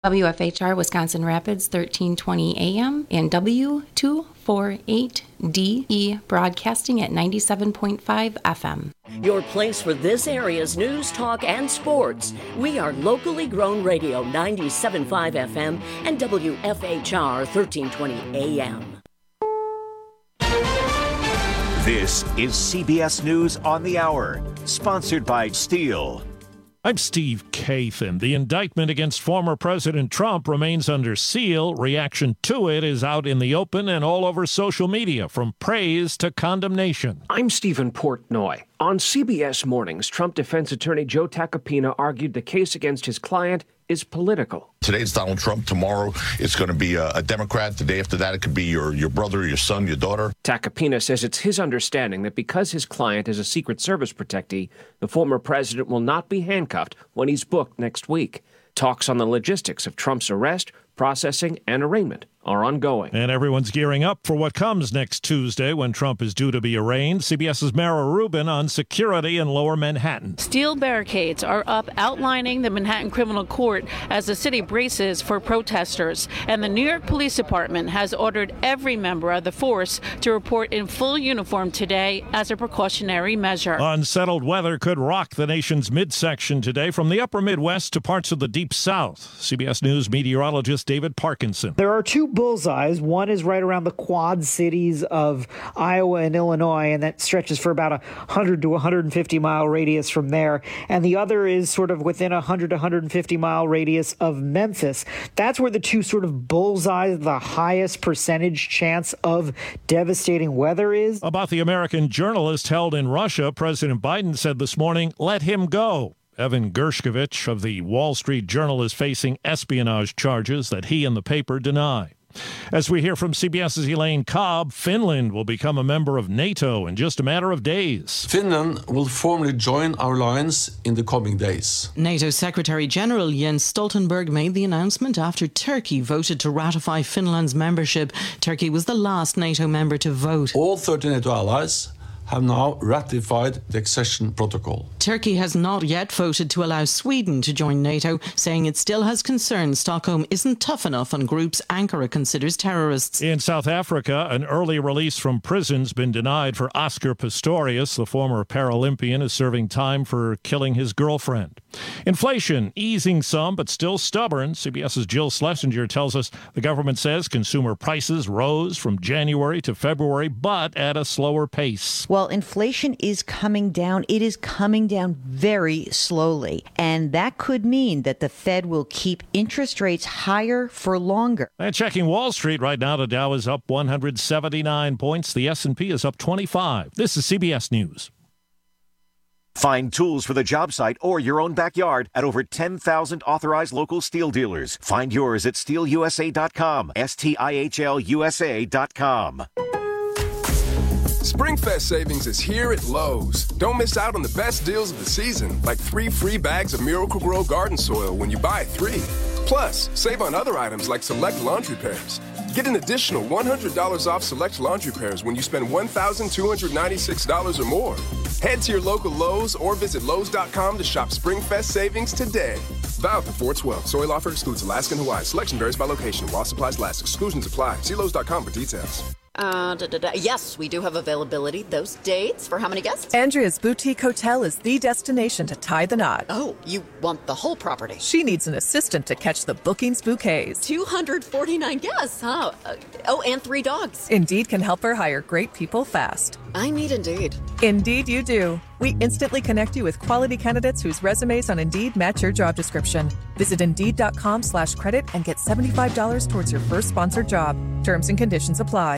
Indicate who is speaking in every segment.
Speaker 1: WFHR Wisconsin Rapids 1320 AM and W248DE broadcasting at 97.5 FM.
Speaker 2: Your place for this area's news, talk, and sports. We are locally grown radio 97.5 FM and WFHR 1320 AM.
Speaker 3: This is CBS News on the Hour, sponsored by Steel.
Speaker 4: I'm Steve Kathan. The indictment against former President Trump remains under seal. Reaction to it is out in the open and all over social media, from praise to condemnation.
Speaker 5: I'm Stephen Portnoy. On CBS Mornings, Trump defense attorney Joe Tacopina argued the case against his client is political.
Speaker 6: Today it's Donald Trump. Tomorrow it's going to be a Democrat. The day after that it could be your brother, your son, your daughter.
Speaker 5: Tacopina says it's his understanding that because his client is a Secret Service protectee, the former president will not be handcuffed when he's booked next week. Talks on the logistics of Trump's arrest, processing, and arraignment are ongoing.
Speaker 4: And everyone's gearing up for what comes next Tuesday when Trump is due to be arraigned. CBS's Mara Rubin on security in Lower Manhattan.
Speaker 7: Steel barricades are up outlining the Manhattan Criminal Court as the city braces for protesters. And the New York Police Department has ordered every member of the force to report in full uniform today as a precautionary measure.
Speaker 4: Unsettled weather could rock the nation's midsection today from the upper Midwest to parts of the deep South. CBS News meteorologist David Parkinson.
Speaker 8: There are two bullseyes. One is right around the quad cities of Iowa and Illinois, and that stretches for about 100 to 150 mile radius from there. And the other is sort of within 100 to 150 mile radius of Memphis. That's where the two sort of bullseyes, the highest percentage chance of devastating weather is.
Speaker 4: About the American journalist held in Russia, President Biden said this morning, let him go. Evan Gershkovich of the Wall Street Journal is facing espionage charges that he and the paper deny. As we hear from CBS's Elaine Cobb, Finland will become a member of NATO in just a matter of days.
Speaker 9: Finland will formally join our alliance in the coming days.
Speaker 10: NATO Secretary General Jens Stoltenberg made the announcement after Turkey voted to ratify Finland's membership. Turkey was the last NATO member to vote.
Speaker 9: All 30 NATO allies have now ratified the accession protocol.
Speaker 10: Turkey has not yet voted to allow Sweden to join NATO, saying it still has concerns Stockholm isn't tough enough on groups Ankara considers terrorists.
Speaker 4: In South Africa, an early release from prison's been denied for Oscar Pistorius. The former Paralympian is serving time for killing his girlfriend. Inflation easing some, but still stubborn. CBS's Jill Schlesinger tells us the government says consumer prices rose from January to February, but at a slower pace.
Speaker 11: Well, inflation is coming down. It is coming down very slowly. And that could mean that the Fed will keep interest rates higher for longer.
Speaker 4: And checking Wall Street right now, the Dow is up 179 points. The S&P is up 25. This is CBS News.
Speaker 3: Find tools for the job site or your own backyard at over 10,000 authorized local steel dealers. Find yours at steelusa.com, STIHLUSA.com.
Speaker 12: SpringFest savings is here at Lowe's. Don't miss out on the best deals of the season, like 3 free bags of Miracle-Gro garden soil when you buy 3. Plus, save on other items like select laundry pairs. Get an additional $100 off select laundry pairs when you spend $1,296 or more. Head to your local Lowe's or visit Lowe's.com to shop SpringFest savings today. Valid for 4/12. Soil offer excludes Alaska and Hawaii. Selection varies by location. While supplies last, exclusions apply. See Lowe's.com for details.
Speaker 13: Yes, we do have availability. Those dates for how many guests?
Speaker 14: Andrea's Boutique Hotel is the destination to tie the knot.
Speaker 13: Oh, you want the whole property?
Speaker 14: She needs an assistant to catch the bookings bouquets.
Speaker 13: 249 guests, huh? And 3 dogs.
Speaker 14: Indeed can help her hire great people fast.
Speaker 13: I need Indeed.
Speaker 14: Indeed you do. We instantly connect you with quality candidates whose resumes on Indeed match your job description. Visit Indeed.com/credit and get $75 towards your first sponsored job. Terms and conditions apply.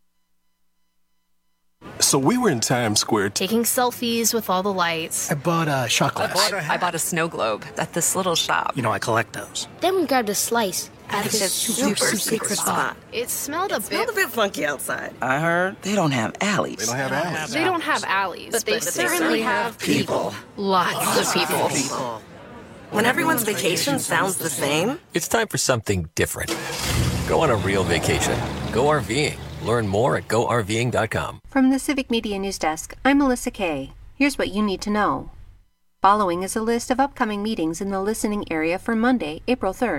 Speaker 12: So we were in Times Square
Speaker 15: taking selfies with all the lights.
Speaker 16: I bought a shot glass.
Speaker 17: I bought a snow globe at this little shop.
Speaker 16: You know, I collect those.
Speaker 15: Then we grabbed a slice
Speaker 17: at this super secret spot.
Speaker 15: It smelled a bit
Speaker 17: funky outside.
Speaker 16: I heard they don't have alleys.
Speaker 12: They don't have alleys.
Speaker 15: They don't have alleys, but they certainly have people. Lots of people.
Speaker 17: When everyone's vacation sounds the same,
Speaker 18: it's time for something different. Go on a real vacation. Go RVing. Learn more at GoRVing.com.
Speaker 19: From the Civic Media News Desk, I'm Melissa Kay. Here's what you need to know. Following is a list of upcoming meetings in the listening area for Monday, April 3rd.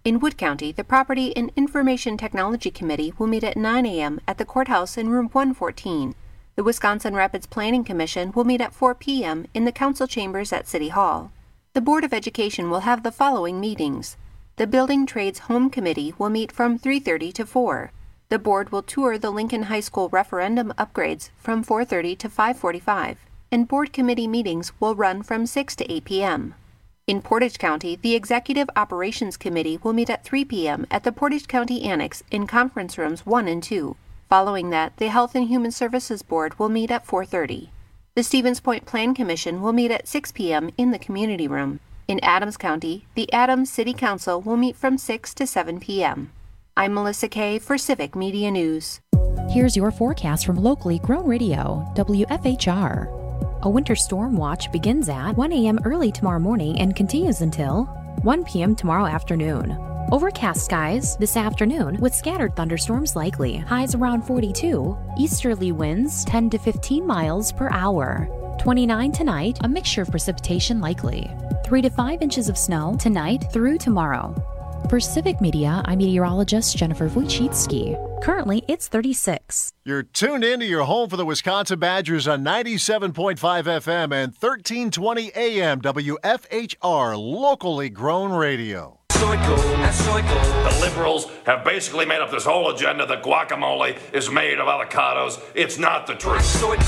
Speaker 19: In Wood County, the Property and Information Technology Committee will meet at 9 a.m. at the courthouse in room 114. The Wisconsin Rapids Planning Commission will meet at 4 p.m. in the council chambers at City Hall. The Board of Education will have the following meetings. The Building Trades Home Committee will meet from 3:30 to 4. The board will tour the Lincoln High School referendum upgrades from 4:30 to 5:45, and board committee meetings will run from 6 to 8 p.m. In Portage County, the Executive Operations Committee will meet at 3 p.m. at the Portage County Annex in conference rooms 1 and 2. Following that, the Health and Human Services Board will meet at 4:30. The Stevens Point Plan Commission will meet at 6 p.m. in the community room. In Adams County, the Adams City Council will meet from 6 to 7 p.m. I'm Melissa Kay for Civic Media News.
Speaker 20: Here's your forecast from locally grown radio, WFHR. A winter storm watch begins at 1 a.m. early tomorrow morning and continues until 1 p.m. tomorrow afternoon. Overcast skies this afternoon with scattered thunderstorms likely. Highs around 42. Easterly winds 10 to 15 miles per hour. 29 tonight, a mixture of precipitation likely. 3 to 5 inches of snow tonight through tomorrow. For Civic Media, I'm meteorologist Jennifer Wojcicki. Currently, it's 36.
Speaker 21: You're tuned in to your home for the Wisconsin Badgers on 97.5 FM and 1320 AM WFHR, locally grown radio.
Speaker 22: The liberals have basically made up this whole agenda that guacamole is made of avocados. It's not the truth.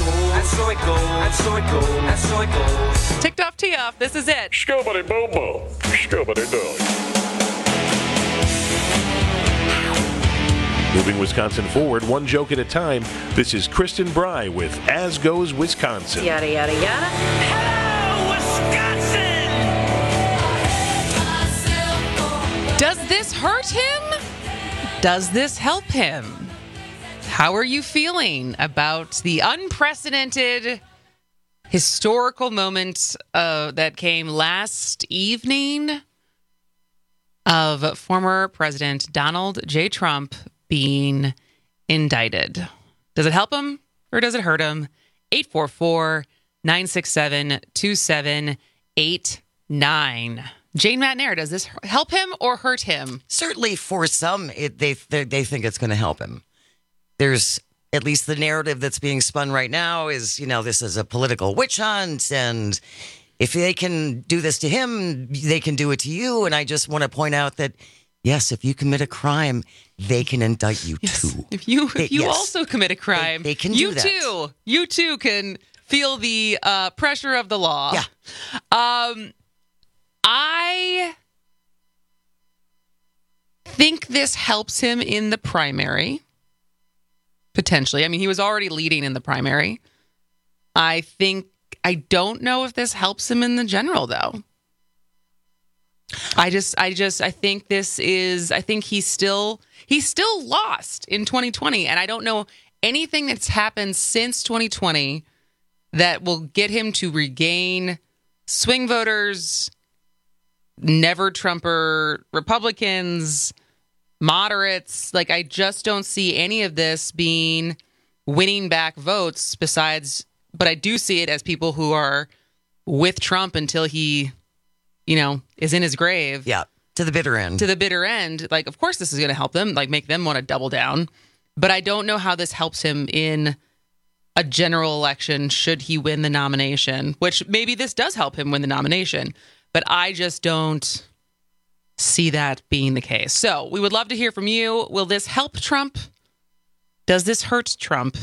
Speaker 23: Ticked off, tee off. This is it.
Speaker 22: Scoobity boo boo. Scoobity doo.
Speaker 24: Moving Wisconsin forward, one joke at a time. This is Kristen Bry with As Goes Wisconsin.
Speaker 23: Yada, yada, yada. Hello, Wisconsin! Does this hurt him? Does this help him? How are you feeling about the unprecedented historical moment that came last evening of former President Donald J. Trump being indicted? Does it help him or does it hurt him? 844-967-2789. Jane McNair, does this help him or hurt him?
Speaker 25: Certainly for some, they think it's going to help him. There's at least the narrative that's being spun right now is, this is a political witch hunt, and if they can do this to him, they can do it to you. And I just want to point out that, yes, if you commit a crime, they can indict you too.
Speaker 23: If you also commit a crime,
Speaker 25: they can do that.
Speaker 23: You too can feel the pressure of the law.
Speaker 25: Yeah.
Speaker 23: I think this helps him in the primary, potentially. I mean, he was already leading in the primary. I don't know if this helps him in the general, though. I think he's still lost in 2020, and I don't know anything that's happened since 2020 that will get him to regain swing voters, never Trumper Republicans, moderates. Like, I just don't see any of this being winning back votes but I do see it as people who are with Trump until he is in his grave.
Speaker 25: Yeah, to the bitter end.
Speaker 23: Like, of course this is going to help them, like make them want to double down. But I don't know how this helps him in a general election should he win the nomination, which maybe this does help him win the nomination. But I just don't see that being the case. So we would love to hear from you. Will this help Trump? Does this hurt Trump?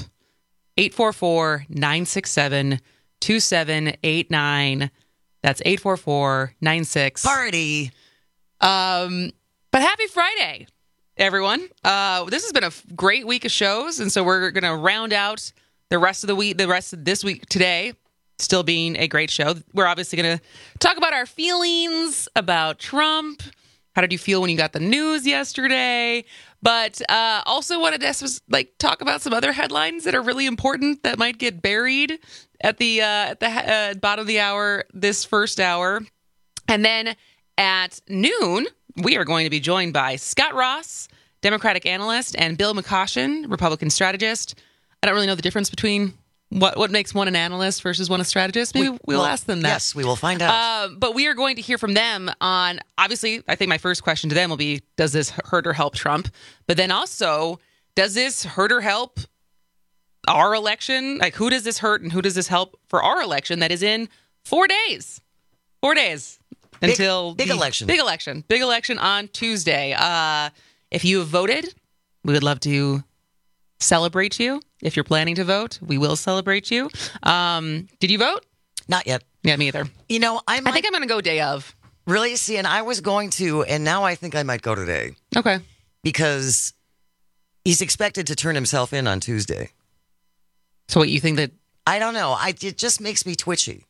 Speaker 23: 844-967-2789. That's 844-96.
Speaker 25: Party.
Speaker 23: But happy Friday, everyone. This has been a great week of shows, and so we're going to round out the rest of the week, the rest of this week today, still being a great show. We're obviously going to talk about our feelings about Trump. How did you feel when you got the news yesterday? But also wanted to talk about some other headlines that are really important that might get buried at the bottom of the hour, this first hour. And then at noon, we are going to be joined by Scott Ross, Democratic analyst, and Bill McCoshen, Republican strategist. I don't really know the difference between What makes one an analyst versus one a strategist? Maybe we'll ask them that.
Speaker 25: Yes, we will find out.
Speaker 23: But we are going to hear from them on, obviously, I think my first question to them will be, does this hurt or help Trump? But then also, does this hurt or help our election? Like, who does this hurt and who does this help for our election that is in 4 days? 4 days until
Speaker 25: big election.
Speaker 23: Big election. Big election on Tuesday. If you have voted, we would love to celebrate you. If you're planning to vote, we will celebrate you. Did you vote?
Speaker 25: Not yet.
Speaker 23: Yeah, me either.
Speaker 25: You know,
Speaker 23: I think I'm going to go day of.
Speaker 25: Really? See, and I was going to, and now I think I might go today.
Speaker 23: Okay.
Speaker 25: Because he's expected to turn himself in on Tuesday.
Speaker 23: So what, you think that...
Speaker 25: I don't know. It just makes me twitchy.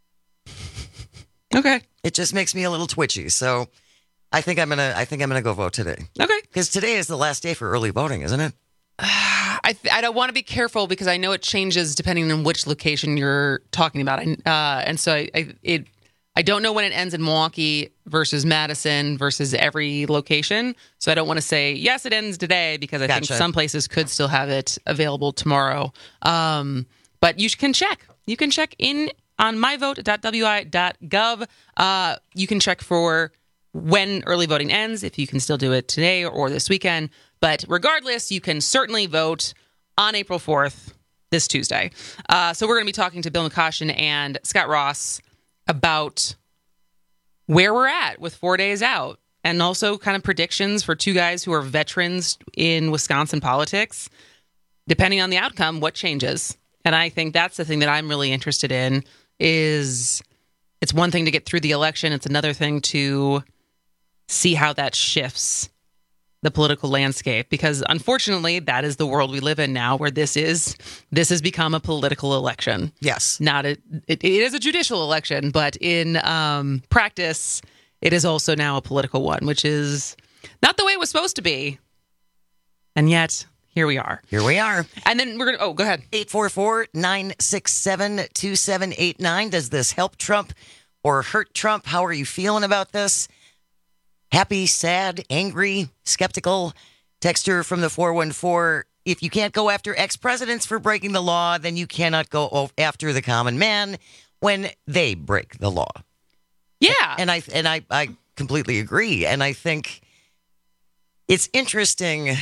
Speaker 23: Okay.
Speaker 25: It just makes me a little twitchy. So I think I'm gonna go vote today.
Speaker 23: Okay.
Speaker 25: Because today is the last day for early voting, isn't it?
Speaker 23: I don't want to be careful because I know it changes depending on which location you're talking about. And so I don't know when it ends in Milwaukee versus Madison versus every location. So I don't want to say, yes, it ends today because I think some places could still have it available tomorrow. But you can check. You can check in on myvote.wi.gov. You can check for when early voting ends, if you can still do it today or this weekend. But regardless, you can certainly vote on April 4th, this Tuesday. So we're going to be talking to Bill McCoshen and Scott Ross about where we're at with 4 days out, and also kind of predictions for two guys who are veterans in Wisconsin politics. Depending on the outcome, what changes? And I think that's the thing that I'm really interested in. Is it's one thing to get through the election. It's another thing to see how that shifts the political landscape, because unfortunately that is the world we live in now, where this has become a political election.
Speaker 25: Yes.
Speaker 23: It is a judicial election, but in practice, it is also now a political one, which is not the way it was supposed to be. And yet, here we are.
Speaker 25: Here we are.
Speaker 23: And then we're going to... Oh, go ahead.
Speaker 25: 844-967-2789. Does this help Trump or hurt Trump? How are you feeling about this? Happy, sad, angry, skeptical? Texter from the 414. If you can't go after ex-presidents for breaking the law, then you cannot go after the common man when they break the law.
Speaker 23: Yeah.
Speaker 25: And I completely agree. And I think it's interesting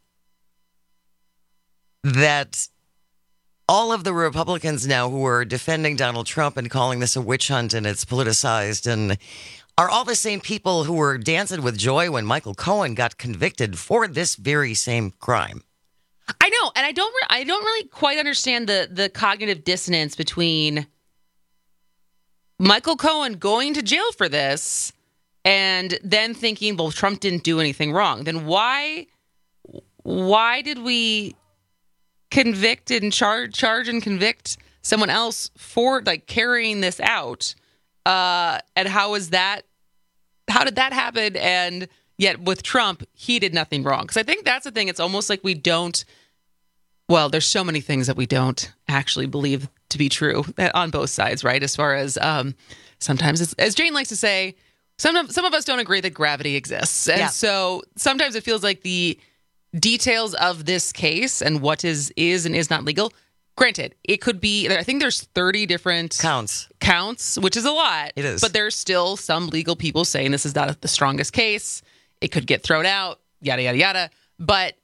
Speaker 25: that all of the Republicans now who are defending Donald Trump and calling this a witch hunt and it's politicized and are all the same people who were dancing with joy when Michael Cohen got convicted for this very same crime.
Speaker 23: I know, and I don't really quite understand the cognitive dissonance between Michael Cohen going to jail for this and then thinking, well, Trump didn't do anything wrong. Then why did we convict and charge and convict someone else for carrying this out? And how did that happen? And yet with Trump, he did nothing wrong. Because I think that's the thing. It's almost like there's so many things that we don't actually believe to be true on both sides, right? As far as sometimes, it's, as Jane likes to say, some of us don't agree that gravity exists. And so sometimes it feels like the details of this case and what is and is not legal. Granted, it could be, I think there's 30 different counts, which is a lot.
Speaker 25: It is.
Speaker 23: But there's still some legal people saying this is not the strongest case. It could get thrown out, yada, yada, yada. But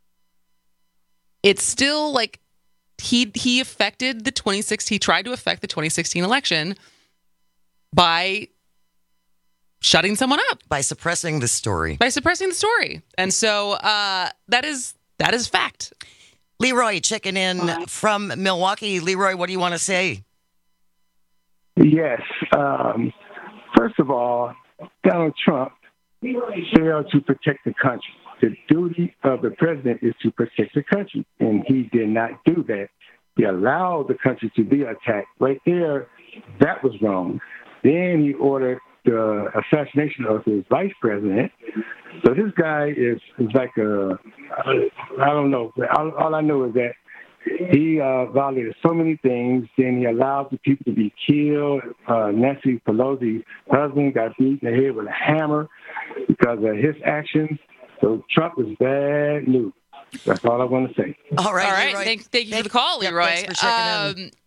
Speaker 23: it's still he affected the 2016, he tried to affect the 2016 election by shutting someone up.
Speaker 25: By suppressing the story.
Speaker 23: And so that is fact.
Speaker 25: Leroy checking in from Milwaukee. Leroy, what do you want to say?
Speaker 1: Yes. First of all, Donald Trump failed to protect the country. The duty of the president is to protect the country, and he did not do that. He allowed the country to be attacked. Right there, that was wrong. Then he ordered the assassination of his vice president. So this guy is like I don't know. All I know is that he violated so many things. Then he allowed the people to be killed. Nancy Pelosi's husband got beat in the head with a hammer because of his actions. So Trump is bad news. That's all I want to say.
Speaker 25: All right.
Speaker 23: Thank you for the call, Leroy.
Speaker 25: Thanks for checking in.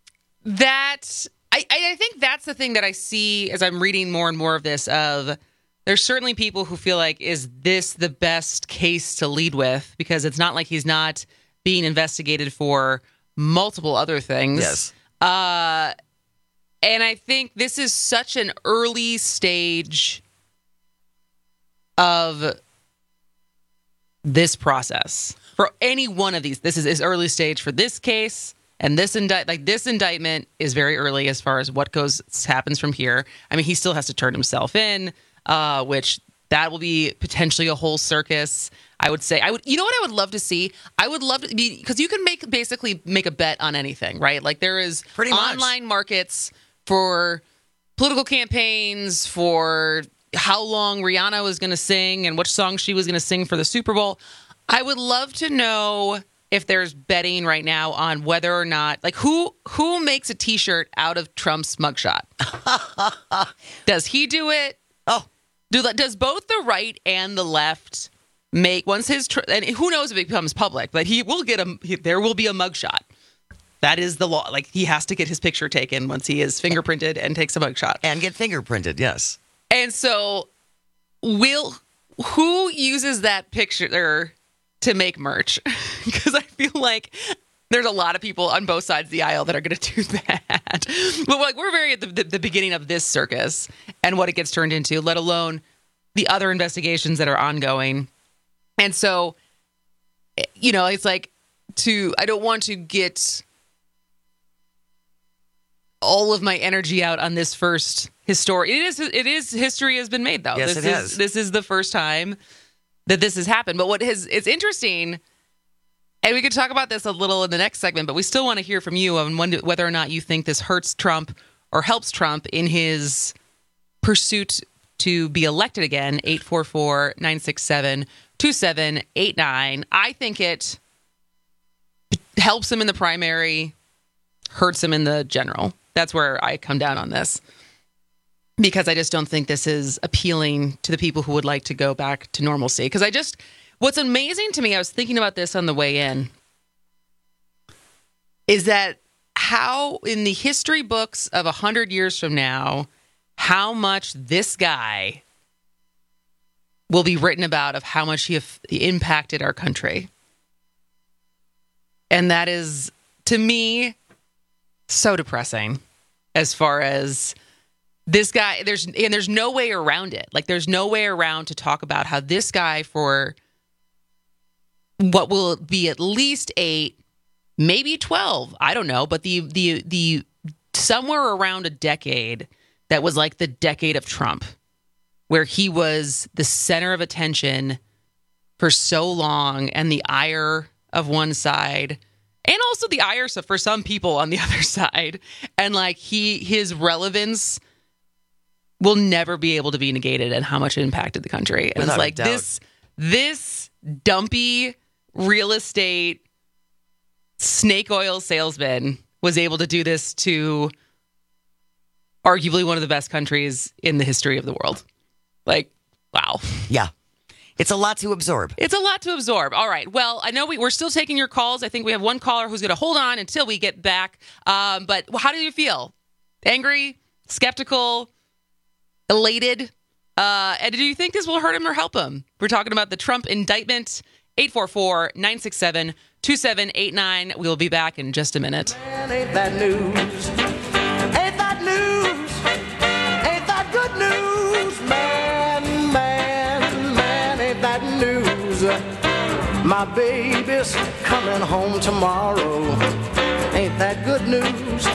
Speaker 23: I think that's the thing that I see as I'm reading more and more of this. There's certainly people who feel like, is this the best case to lead with? Because it's not like he's not being investigated for multiple other things.
Speaker 25: Yes.
Speaker 23: And I think this is such an early stage of this process. For any one of these, this is early stage for this case, and this indictment is very early as far as what happens from here. I mean, he still has to turn himself in, which that will be potentially a whole circus. I would say, you know what I would love to see? I would love to be, because you can basically make a bet on anything, right? Like there is
Speaker 25: pretty much
Speaker 23: online markets for political campaigns, for how long Rihanna was going to sing and which song she was going to sing for the Super Bowl. I would love to know if there's betting right now on whether or not, like who makes a T-shirt out of Trump's mugshot? Does he do it?
Speaker 25: Oh,
Speaker 23: does both the right and the left make once his and who knows if it becomes public, but he will get there will be a mugshot. That is the law. Like he has to get his picture taken once he is fingerprinted and takes a mugshot
Speaker 25: and get fingerprinted. Yes.
Speaker 23: And so, who uses that picture to make merch? Because I feel like there's a lot of people on both sides of the aisle that are going to do that. But like we're very at the beginning of this circus and what it gets turned into, let alone the other investigations that are ongoing. And so, it's like I don't want to get all of my energy out on this first history. It is history has been made though.
Speaker 25: Yes, it has.
Speaker 23: This is the first time that this has happened. But it's interesting, and we could talk about this a little in the next segment, but we still want to hear from you on whether or not you think this hurts Trump or helps Trump in his pursuit to be elected again. 844-967-2789. I think it helps him in the primary, hurts him in the general. That's where I come down on this, because I just don't think this is appealing to the people who would like to go back to normalcy. Because what's amazing to me, I was thinking about this on the way in, is that how in the history books of 100 years from now, how much this guy will be written about of how much he impacted our country. And that is, to me, so depressing as far as this guy. There's no way around it. Like there's no way around to talk about how this guy, for what will be at least 8, maybe 12, I don't know, but the somewhere around a decade that was like the decade of Trump, where he was the center of attention for so long, and the ire of one side, and also the ire for some people on the other side. And like his relevance will never be able to be negated, and how much it impacted the country. And
Speaker 25: Without
Speaker 23: it's like this dumpy real estate snake oil salesman was able to do this to arguably one of the best countries in the history of the world. Like, wow.
Speaker 25: Yeah. It's a lot to absorb.
Speaker 23: All right. Well, I know we're still taking your calls. I think we have one caller who's going to hold on until we get back. But how do you feel? Angry? Skeptical? Elated? And do you think this will hurt him or help him? We're talking about the Trump indictment. 844-967-2789. We'll be back in just a minute.
Speaker 2: Man, ain't that news? Ain't that news? Ain't that good news? Man, ain't that news? My baby's coming home tomorrow. Ain't that good news?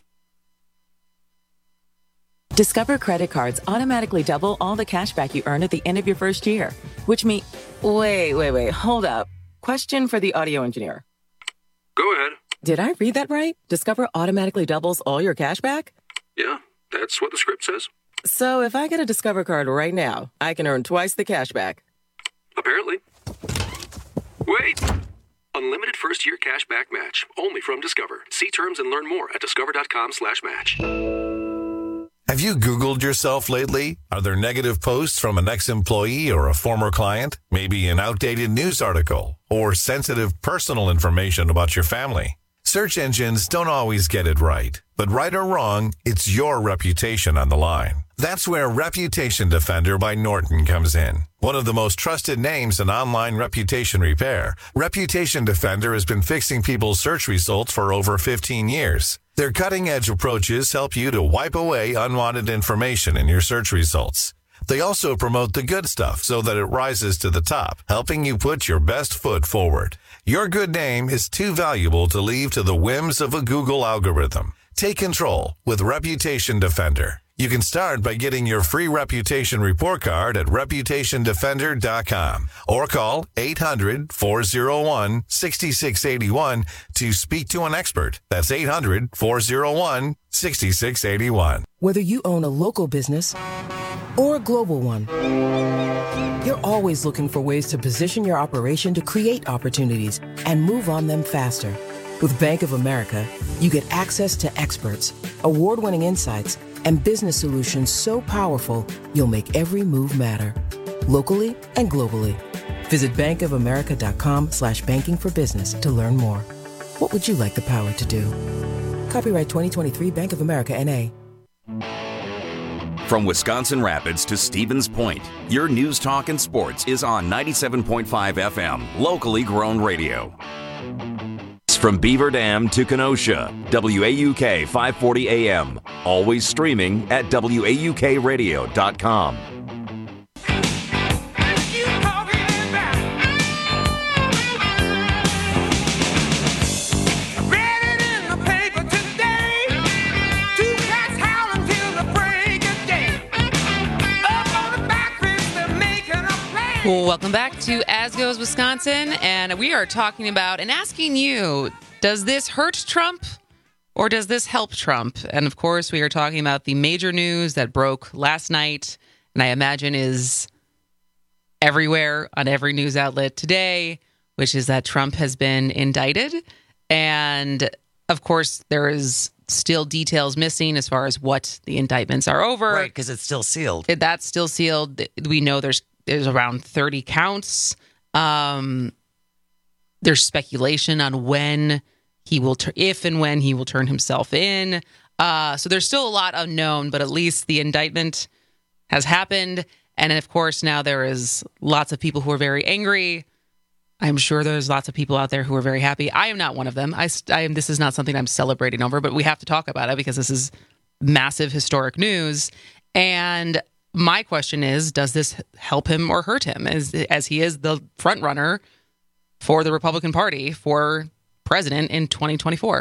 Speaker 5: Discover credit cards automatically double all the cash back you earn at the end of your first year, which means... Wait, hold up. Question for the audio engineer.
Speaker 6: Go ahead.
Speaker 5: Did I read that right? Discover automatically doubles all your cash back?
Speaker 6: Yeah, that's what the script says.
Speaker 5: So if I get a Discover card right now, I can earn twice the cash back.
Speaker 6: Apparently. Wait! Unlimited first-year cash back match. Only from Discover. See terms and learn more at discover.com/match.
Speaker 7: Have you Googled yourself lately? Are there negative posts from an ex-employee or a former client? Maybe an outdated news article or sensitive personal information about your family? Search engines don't always get it right, but right or wrong, it's your reputation on the line. That's where Reputation Defender by Norton comes in. One of the most trusted names in online reputation repair, Reputation Defender has been fixing people's search results for over 15 years. Their cutting-edge approaches help you to wipe away unwanted information in your search results. They also promote the good stuff so that it rises to the top, helping you put your best foot forward. Your good name is too valuable to leave to the whims of a Google algorithm. Take control with Reputation Defender. You can start by getting your free reputation report card at reputationdefender.com or call 800-401-6681 to speak to an expert. That's 800-401-6681.
Speaker 8: Whether you own a local business or a global one, you're always looking for ways to position your operation to create opportunities and move on them faster. With Bank of America, you get access to experts, award-winning insights, and business solutions so powerful, you'll make every move matter. Locally and globally. Visit bankofamerica.com/banking for business to learn more. What would you like the power to do? Copyright 2023 Bank of America, N.A.
Speaker 9: From Wisconsin Rapids to Stevens Point, your news, talk, and sports is on 97.5 FM, locally grown radio. From Beaver Dam to Kenosha, WAUK 540 AM. Always streaming at WAUKradio.com.
Speaker 23: Welcome back to As Goes Wisconsin, and we are talking about and asking you, does this hurt Trump or does this help Trump? And of course, we are talking about the major news that broke last night, and I imagine is everywhere on every news outlet today, which is that Trump has been indicted. And of course, there is still details missing as far as what the indictments are over.
Speaker 25: Right, because it's still sealed.
Speaker 23: That's still sealed. We know there's around 30 counts. There's speculation on when he will, if and when he will turn himself in. So there's still a lot unknown, but at least the indictment has happened. And of course, now there is lots of people who are very angry. I'm sure there's lots of people out there who are very happy. I am not one of them. This is not something I'm celebrating over, but we have to talk about it because this is massive historic news. And my question is, does this help him or hurt him as he is the front runner for the Republican Party for president in 2024?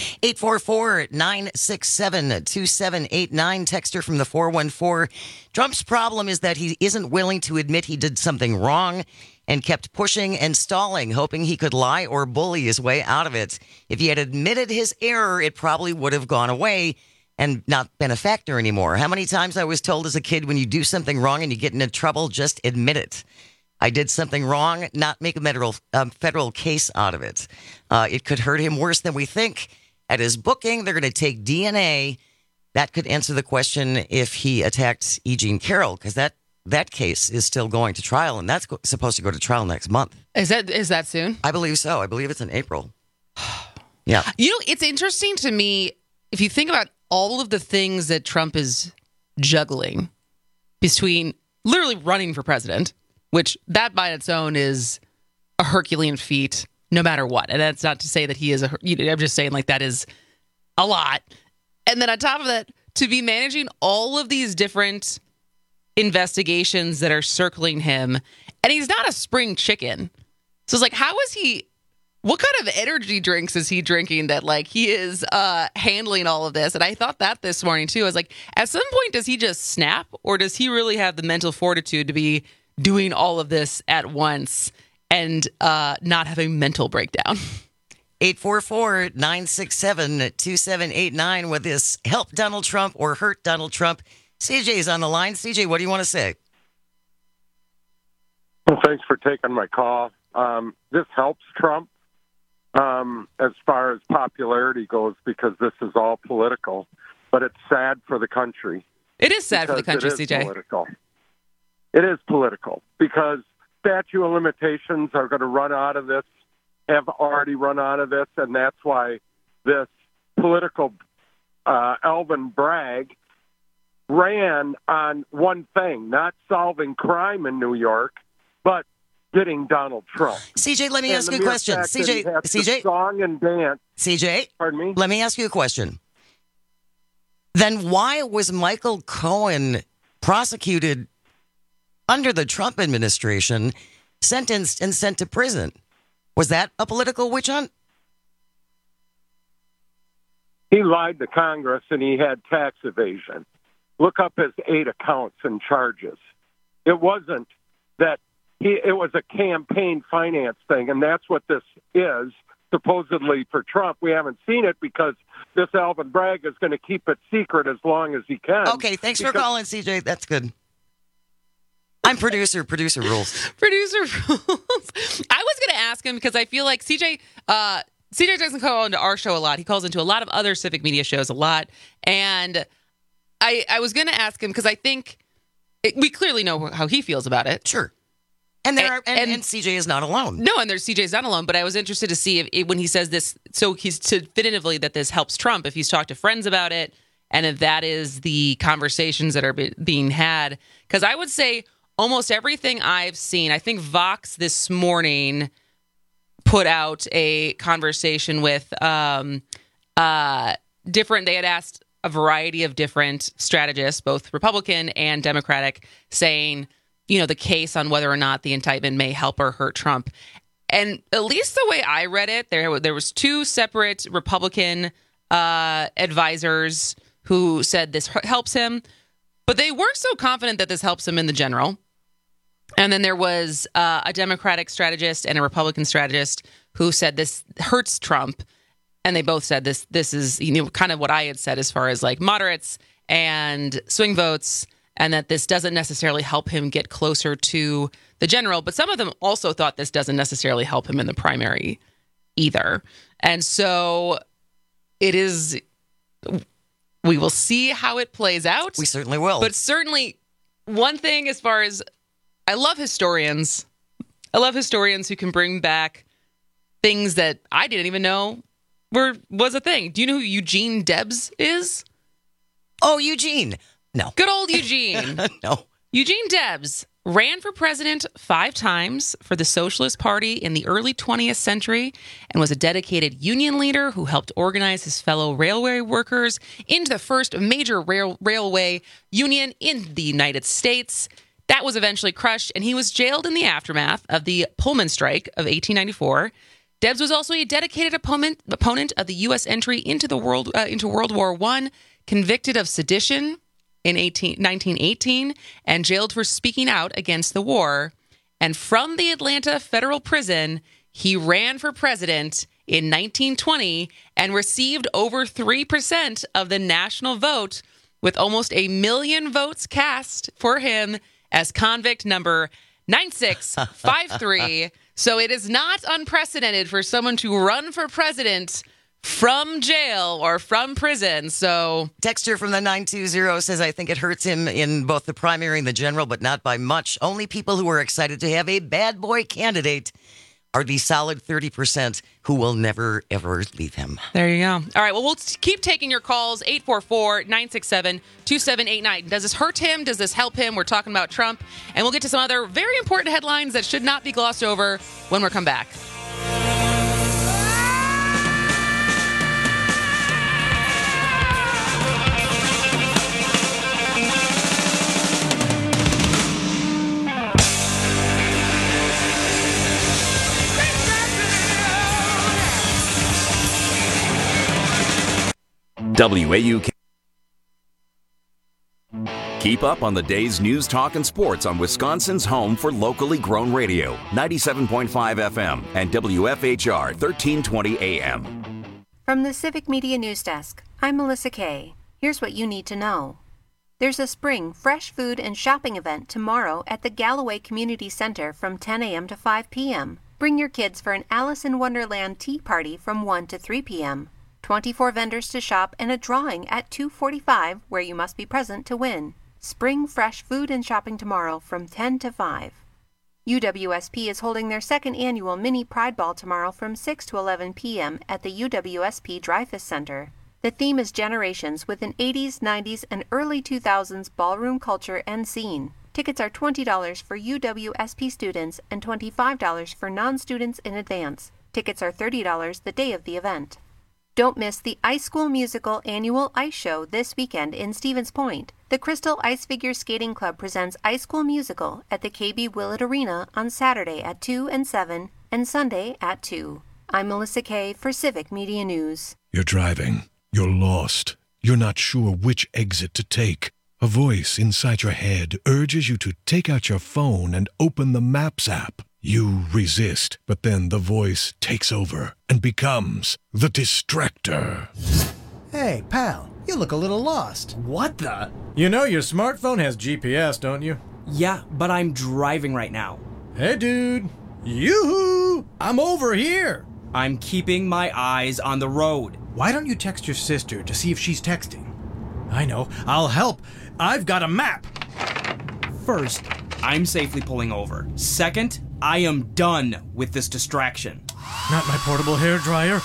Speaker 25: 844-967-2789. Texter from the 414. Trump's problem is that he isn't willing to admit he did something wrong and kept pushing and stalling, hoping he could lie or bully his way out of it. If he had admitted his error, it probably would have gone away and not been a factor anymore. How many times I was told as a kid, when you do something wrong and you get into trouble, just admit it. I did something wrong, not make a federal case out of it. It could hurt him worse than we think. At his booking, they're going to take DNA. That could answer the question if he attacked E. Jean Carroll, because that case is still going to trial, and that's supposed to go to trial next month.
Speaker 23: Is that soon?
Speaker 25: I believe so. I believe it's in April. Yeah.
Speaker 23: You know, it's interesting to me, if you think about all of the things that Trump is juggling between literally running for president, which that by its own is a Herculean feat, no matter what. And that's not to say that he is I'm just saying like that is a lot. And then on top of that, to be managing all of these different investigations that are circling him, and he's not a spring chicken. So it's like, what kind of energy drinks is he drinking that like he is handling all of this? And I thought that this morning too. I was like, at some point, does he just snap, or does he really have the mental fortitude to be doing all of this at once and not have a mental breakdown?
Speaker 25: 844-967-2789. Will this help Donald Trump or hurt Donald Trump? CJ is on the line. CJ, what do you want to say?
Speaker 10: Well, thanks for taking my call. This helps Trump as far as popularity goes, because this is all political. but it's sad for the country.
Speaker 23: It is sad for the country,
Speaker 10: CJ. It is political because statute of limitations are going to run out of this, have already run out of this, and that's why this political Alvin Bragg ran on one thing, not solving crime in New York, but getting Donald Trump.
Speaker 25: CJ, let me ask you a question. CJ,
Speaker 10: song and dance.
Speaker 25: CJ,
Speaker 10: pardon me.
Speaker 25: Let me ask you a question. Then why was Michael Cohen prosecuted under the Trump administration, sentenced and sent to prison? Was that a political witch hunt?
Speaker 10: He lied to Congress and he had tax evasion. Look up his 8 accounts and charges. It wasn't that it was a campaign finance thing, and that's what this is, supposedly for Trump. We haven't seen it because this Alvin Bragg is going to keep it secret as long as he can.
Speaker 25: Okay, thanks for calling, CJ. That's good. I'm producer rules.
Speaker 23: Producer rules. I was going to ask him because I feel like CJ doesn't call into our show a lot. He calls into a lot of other civic media shows a lot. And I was going to ask him because I think we clearly know how he feels about it.
Speaker 25: Sure. And CJ is not alone.
Speaker 23: No, and CJ's not alone. But I was interested to see if when he says this, so he's definitively that this helps Trump, if he's talked to friends about it, and if that is the conversations that are being had. Because I would say almost everything I've seen, I think Vox this morning put out a conversation with different, they had asked a variety of different strategists, both Republican and Democratic, saying, the case on whether or not the indictment may help or hurt Trump. And at least the way I read it, there was 2 separate Republican advisors who said this helps him, but they weren't so confident that this helps him in the general. And then there was a Democratic strategist and a Republican strategist who said this hurts Trump. And they both said this is kind of what I had said as far as like moderates and swing votes, and that this doesn't necessarily help him get closer to the general. But some of them also thought this doesn't necessarily help him in the primary either. And so it is, we will see how it plays out.
Speaker 25: We certainly will.
Speaker 23: But certainly one thing as far as, I love historians. I love historians who can bring back things that I didn't even know was a thing. Do you know who Eugene Debs is?
Speaker 25: Oh, Eugene. No.
Speaker 23: Good old Eugene.
Speaker 25: No.
Speaker 23: Eugene Debs ran for president 5 times for the Socialist Party in the early 20th century and was a dedicated union leader who helped organize his fellow railway workers into the first major railway union in the United States. That was eventually crushed, and he was jailed in the aftermath of the Pullman strike of 1894. Debs was also a dedicated opponent of the U.S. entry into World War I, convicted of sedition in 1918, and jailed for speaking out against the war. And from the Atlanta federal prison, he ran for president in 1920 and received over 3% of the national vote, with almost 1 million votes cast for him as convict number 9653. So it is not unprecedented for someone to run for president from jail or from prison. So
Speaker 25: Texter from the 920 says, I think it hurts him in both the primary and the general, but not by much. Only people who are excited to have a bad boy candidate are the solid 30% who will never, ever leave him.
Speaker 23: There you go. All right, well, we'll keep taking your calls, 844-967-2789. Does this hurt him? Does this help him? We're talking about Trump, and we'll get to some other very important headlines that should not be glossed over when we come back.
Speaker 9: WAUK. Keep up on the day's news, talk, and sports on Wisconsin's home for locally grown radio, 97.5 FM and WFHR 1320 AM.
Speaker 19: From the Civic Media News Desk, I'm Melissa Kay. Here's what you need to know. There's a spring fresh food and shopping event tomorrow at the Galloway Community Center from 10 a.m. to 5 p.m. Bring your kids for an Alice in Wonderland tea party from 1 to 3 p.m. 24 vendors to shop and a drawing at 2:45 where you must be present to win. Spring fresh food and shopping tomorrow from 10 to 5. UWSP is holding their second annual Mini Pride Ball tomorrow from 6 to 11 p.m. at the UWSP Dreyfus Center. The theme is Generations with an 80s, 90s, and early 2000s ballroom culture and scene. Tickets are $20 for UWSP students and $25 for non-students in advance. Tickets are $30 the day of the event. Don't miss the Ice School Musical Annual Ice Show this weekend in Stevens Point. The Crystal Ice Figure Skating Club presents Ice School Musical at the KB Willett Arena on Saturday at 2 and 7 and Sunday at 2. I'm Melissa Kay for Civic Media News.
Speaker 3: You're driving. You're lost. You're not sure which exit to take. A voice inside your head urges you to take out your phone and open the Maps app. You resist, but then the voice takes over and becomes the distractor.
Speaker 4: Hey, pal, you look a little lost.
Speaker 11: What the?
Speaker 4: You know your smartphone has GPS, don't you?
Speaker 11: Yeah, but I'm driving right now.
Speaker 4: Hey, dude. Yoo-hoo! I'm over here.
Speaker 11: I'm keeping my eyes on the road.
Speaker 4: Why don't you text your sister to see if she's texting? I know. I'll help. I've got a map.
Speaker 11: First, I'm safely pulling over. Second, I am done with this distraction.
Speaker 4: Not my portable hairdryer.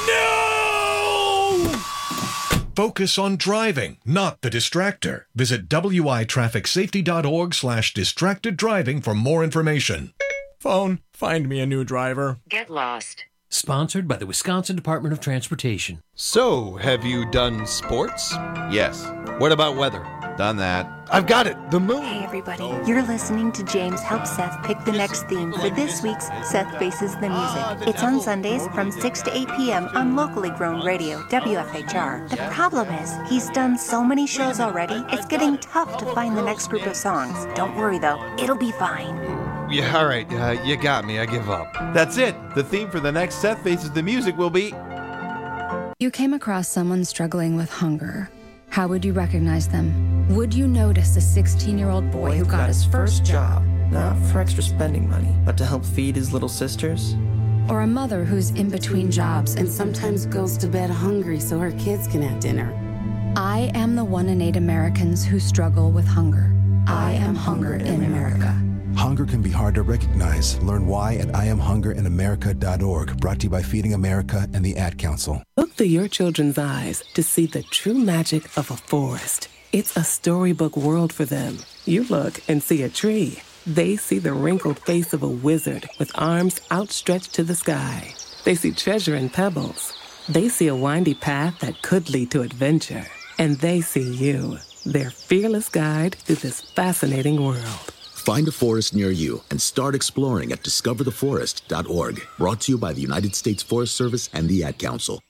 Speaker 3: No! Focus on driving, not the distractor. Visit witrafficsafety.org/distracted driving for more information.
Speaker 4: Phone, find me a new driver.
Speaker 13: Get lost.
Speaker 14: Sponsored by the Wisconsin Department of Transportation.
Speaker 26: So, have you done sports?
Speaker 27: Yes.
Speaker 26: What about weather?
Speaker 27: Done that.
Speaker 26: I've got it. The moon.
Speaker 28: Hey, everybody. You're listening to James help Seth pick the next theme for this week's Seth Faces the Music. It's on Sundays from 6 to 8 p.m. on locally grown radio, WFHR. The problem is, he's done so many shows already, it's getting tough to find the next group of songs. Don't worry, though. It'll be fine.
Speaker 26: Yeah, all right. You got me. I give up.
Speaker 27: That's it. The theme for the next Seth Faces the Music will be...
Speaker 29: You came across someone struggling with hunger. How would you recognize them? Would you notice a 16-year-old boy who got his first job?
Speaker 30: Not for extra spending money, but to help feed his little sisters?
Speaker 29: Or a mother who's in between jobs
Speaker 31: and sometimes goes to bed hungry so her kids can have dinner?
Speaker 29: I am the 1 in 8 Americans who struggle with hunger. I am Hunger in America.
Speaker 32: Hunger can be hard to recognize. Learn why at IamHungerInAmerica.org. Brought to you by Feeding America and the Ad Council.
Speaker 33: Look through your children's eyes to see the true magic of a forest. It's a storybook world for them. You look and see a tree. They see the wrinkled face of a wizard with arms outstretched to the sky. They see treasure in pebbles. They see a windy path that could lead to adventure. And they see you, their fearless guide through this fascinating world.
Speaker 34: Find a forest near you and start exploring at discovertheforest.org. Brought to you by the United States Forest Service and the Ad Council.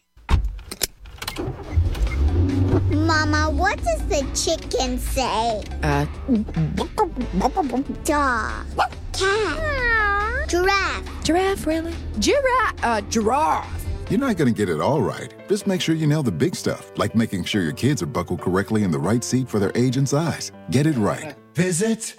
Speaker 35: Mama, what does the chicken say? Dog. Cat. Giraffe.
Speaker 29: Giraffe, really?
Speaker 36: Giraffe.
Speaker 37: You're not going to get it all right. Just make sure you nail the big stuff, like making sure your kids are buckled correctly in the right seat for their age and size. Get it right.
Speaker 38: Visit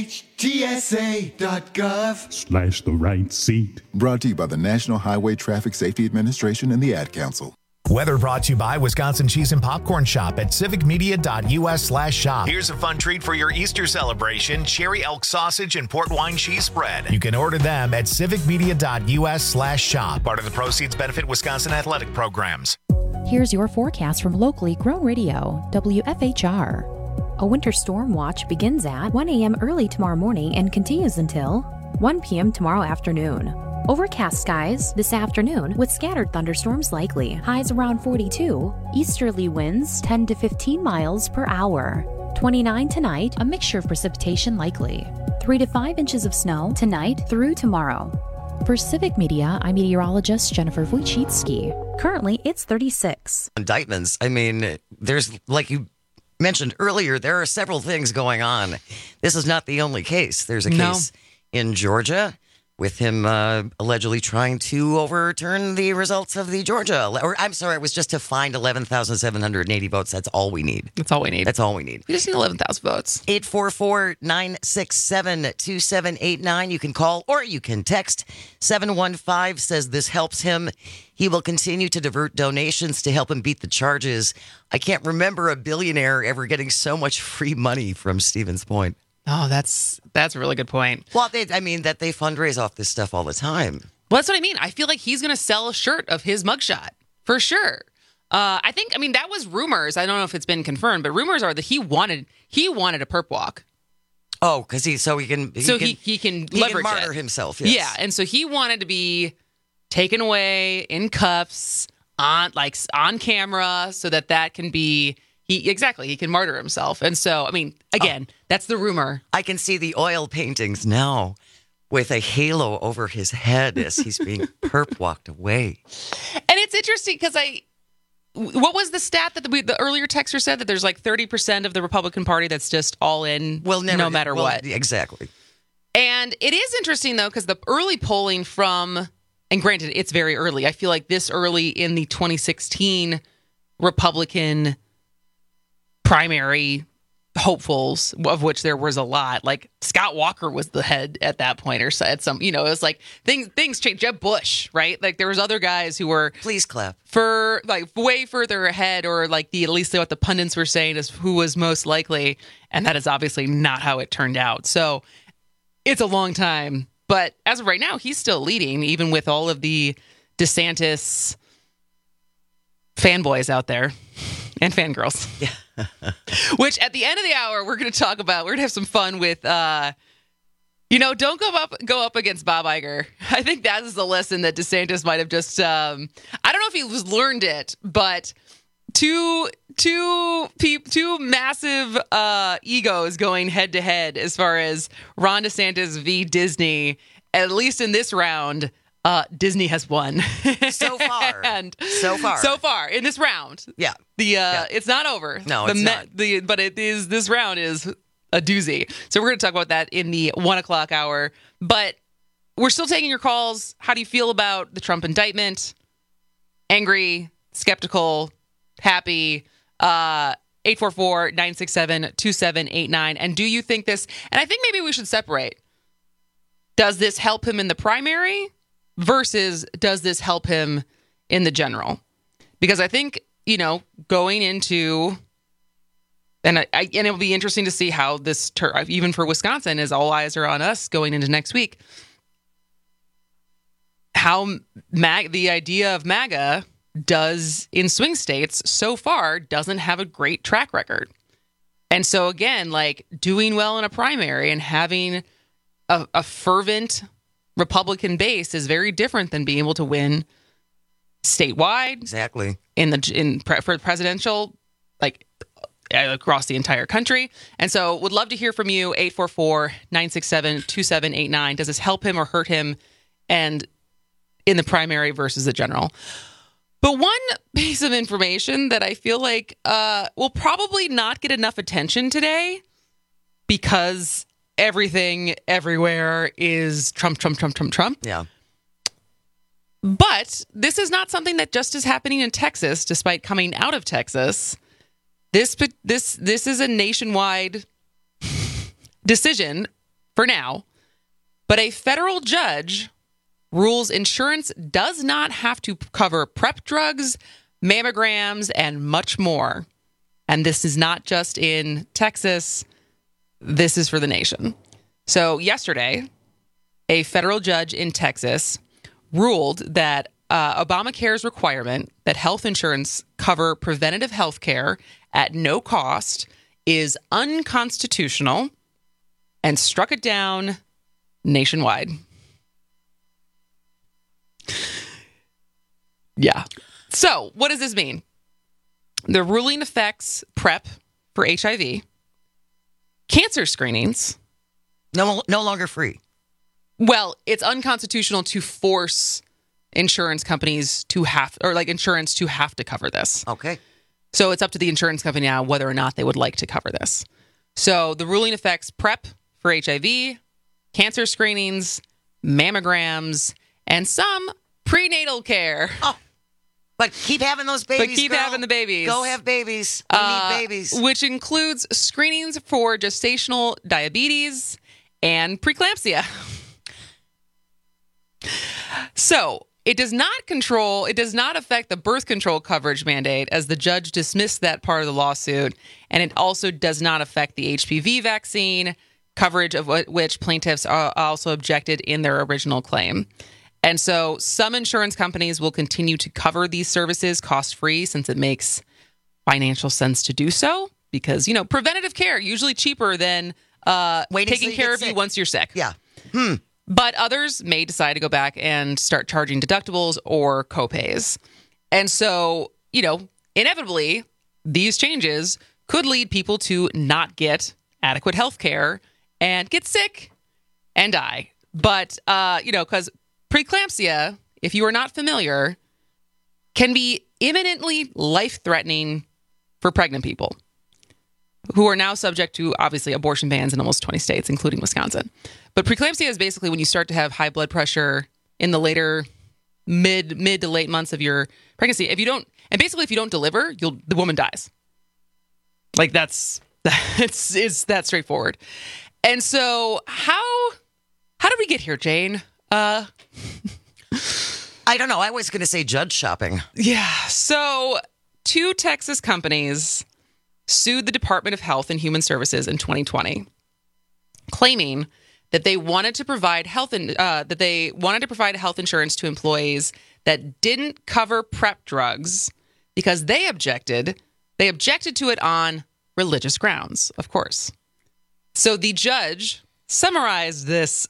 Speaker 38: NHTSA.gov/the
Speaker 37: right seat. Brought to you by the National Highway Traffic Safety Administration and the Ad Council.
Speaker 39: Weather brought to you by Wisconsin Cheese and Popcorn Shop at civicmedia.us/shop. Here's a fun treat for your Easter celebration: cherry elk sausage and port wine cheese spread. You can order them at civicmedia.us/shop. Part of the proceeds benefit Wisconsin athletic programs.
Speaker 20: Here's your forecast from locally grown radio, WFHR. A winter storm watch begins at 1 a.m. early tomorrow morning and continues until 1 p.m. tomorrow afternoon. Overcast skies this afternoon with scattered thunderstorms likely. Highs around 42. Easterly winds 10 to 15 miles per hour. 29 tonight, a mixture of precipitation likely. 3 to 5 inches of snow tonight through tomorrow. For Civic Media, I'm meteorologist Jennifer Wojcicki. Currently, it's 36.
Speaker 25: Indictments. I mean, there's, like you mentioned earlier, there are several things going on. This is not the only case. There's a case in Georgia with him allegedly trying to overturn the results of the Georgia. Or I'm sorry, it was just to find 11,780 votes. That's all we need.
Speaker 1: That's all we need.
Speaker 25: That's all we need.
Speaker 1: We just need 11,000 votes.
Speaker 25: 844-967-2789. You can call or you can text. 715 says this helps him. He will continue to divert donations to help him beat the charges. I can't remember a billionaire ever getting so much free money from Stevens Point.
Speaker 1: Oh, that's a really good point.
Speaker 25: Well, that they fundraise off this stuff all the time.
Speaker 1: Well, that's what I mean. I feel like he's going to sell a shirt of his mugshot for sure. I mean, that was rumors. I don't know if it's been confirmed, but rumors are that he wanted a perp walk.
Speaker 25: Oh, because he can
Speaker 1: leverage
Speaker 25: martyr
Speaker 1: it.
Speaker 25: himself. Yes.
Speaker 1: Yeah, and so he wanted to be taken away in cuffs on camera so that can be. He can martyr himself. And so, I mean, again, that's the rumor.
Speaker 25: I can see the oil paintings now with a halo over his head as he's being perp walked away.
Speaker 1: And it's interesting because what was the stat that the earlier texter said that there's like 30% of the Republican Party that's just all in no matter what?
Speaker 25: Exactly.
Speaker 1: And it is interesting, though, because the early polling and granted, it's very early. I feel like this early in the 2016 Republican primary hopefuls, of which there was a lot. Like Scott Walker was the head at that point, or at some, it was like things changed. Jeb Bush, right? Like there was other guys who were
Speaker 25: please clap
Speaker 1: for like way further ahead, or like at least what the pundits were saying is who was most likely, and that is obviously not how it turned out. So it's a long time, but as of right now, he's still leading, even with all of the DeSantis fanboys out there and fangirls.
Speaker 25: Yeah.
Speaker 1: Which at the end of the hour, we're going to talk about. We're going to have some fun with, don't go up against Bob Iger. I think that is the lesson that DeSantis might have just. I don't know if he learned it, but two massive egos going head to head as far as Ron DeSantis v. Disney. At least in this round. Disney has won
Speaker 25: so far.
Speaker 1: So far in this round.
Speaker 25: Yeah.
Speaker 1: It's not over.
Speaker 25: No, it's not.
Speaker 1: But it is. This round is a doozy. So we're going to talk about that in the 1 o'clock hour. But we're still taking your calls. How do you feel about the Trump indictment? Angry, skeptical, happy. 844-967-2789. And do you think this? And I think maybe we should separate. Does this help him in the primary? Versus, does this help him in the general? Because I think, going into, and it'll be interesting to see how this, even for Wisconsin, as all eyes are on us going into next week, how the idea of MAGA does in swing states so far doesn't have a great track record. And so again, like doing well in a primary and having a fervent Republican base is very different than being able to win statewide.
Speaker 25: Exactly.
Speaker 1: For presidential, like across the entire country. And so would love to hear from you. 844-967-2789. Does this help him or hurt him? And in the primary versus the general. But one piece of information that I feel like will probably not get enough attention today because everything, everywhere is Trump.
Speaker 25: Yeah.
Speaker 1: But this is not something that just is happening in Texas, despite coming out of Texas. This is a nationwide decision for now. But a federal judge rules insurance does not have to cover PrEP drugs, mammograms, and much more. And this is not just in Texas. This is for the nation. So yesterday, a federal judge in Texas ruled that Obamacare's requirement that health insurance cover preventative health care at no cost is unconstitutional and struck it down nationwide. Yeah. So what does this mean? The ruling affects PrEP for HIV, cancer screenings.
Speaker 25: No longer free.
Speaker 1: Well, it's unconstitutional to force insurance companies insurance to have to cover this.
Speaker 25: Okay.
Speaker 1: So it's up to the insurance company now whether or not they would like to cover this. So the ruling affects PrEP for HIV, cancer screenings, mammograms, and some prenatal care.
Speaker 25: Oh, but keep having those babies.
Speaker 1: But keep
Speaker 25: girl.
Speaker 1: having the babies.
Speaker 25: Go have babies. We need babies.
Speaker 1: Which includes screenings for gestational diabetes and preeclampsia. So it does not affect the birth control coverage mandate, as the judge dismissed that part of the lawsuit. And it also does not affect the HPV vaccine coverage, of which plaintiffs also objected in their original claim. And so some insurance companies will continue to cover these services cost-free, since it makes financial sense to do so, because, preventative care usually cheaper than taking care of you once you're sick.
Speaker 25: Yeah.
Speaker 1: But others may decide to go back and start charging deductibles or copays. And so, inevitably, these changes could lead people to not get adequate health care and get sick and die. But, because preeclampsia, if you are not familiar, can be imminently life-threatening for pregnant people who are now subject to, obviously, abortion bans in almost 20 states, including Wisconsin. But preeclampsia is basically when you start to have high blood pressure in the later mid to late months of your pregnancy. If you don't deliver, the woman dies. Like it's that straightforward. And so how did we get here, Jane?
Speaker 25: I don't know. I was going to say judge shopping.
Speaker 1: Yeah. So 2 Texas companies sued the Department of Health and Human Services in 2020, claiming that they wanted to provide health insurance to employees that didn't cover PrEP drugs because they objected to it on religious grounds, of course. So the judge summarized this,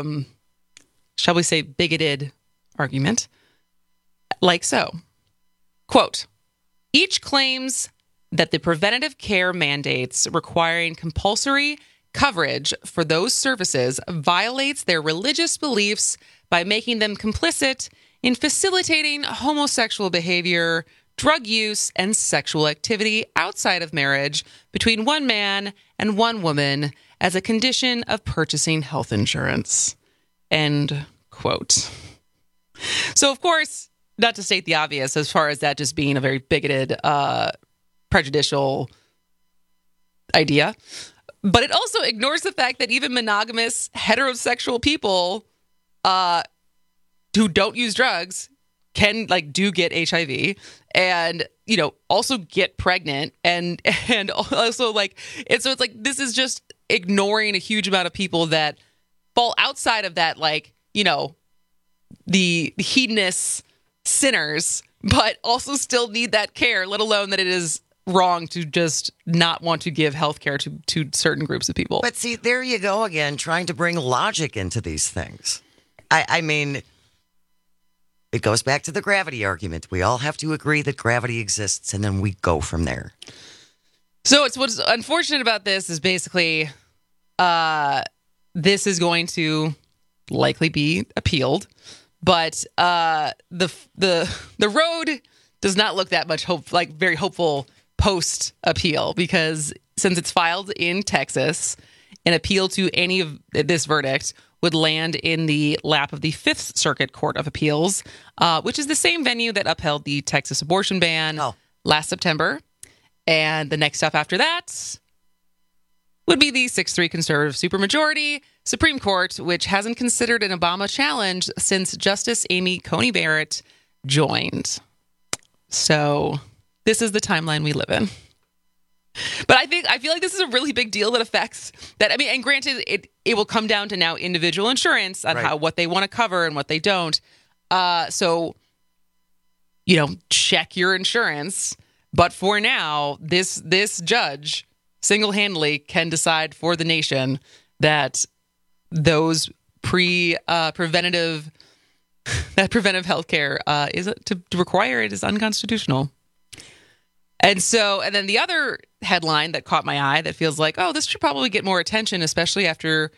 Speaker 1: shall we say, bigoted argument like so. Quote, each claims that the preventative care mandates requiring compulsory coverage for those services violates their religious beliefs by making them complicit in facilitating homosexual behavior, drug use, and sexual activity outside of marriage between one man and one woman as a condition of purchasing health insurance. End quote. So, of course, not to state the obvious, as far as that just being a very bigoted, prejudicial idea, but it also ignores the fact that even monogamous heterosexual people who don't use drugs can do get HIV and also get pregnant and also it's this is just ignoring a huge amount of people that fall outside of that, the hedonist sinners, but also still need that care, let alone that it is wrong to just not want to give health care to certain groups of people.
Speaker 25: But see, there you go again, trying to bring logic into these things. I mean, it goes back to the gravity argument. We all have to agree that gravity exists, and then we go from there.
Speaker 1: So what's unfortunate about this is basically this is going to likely be appealed, but the road does not look that much very hopeful post appeal, because since it's filed in Texas, an appeal to any of this verdict would land in the lap of the Fifth Circuit Court of Appeals, which is the same venue that upheld the Texas abortion ban last September. And the next step after that would be the 6-3 conservative supermajority Supreme Court, which hasn't considered an Obama challenge since Justice Amy Coney Barrett joined. So this is the timeline we live in. But I feel like this is a really big deal that affects that. I mean, and granted, it will come down to now individual insurance on what they want to cover and what they don't. So, check your insurance. But for now, this judge single-handedly can decide for the nation that those preventive health care is to require it is unconstitutional. And then the other headline that caught my eye that feels like, this should probably get more attention, especially after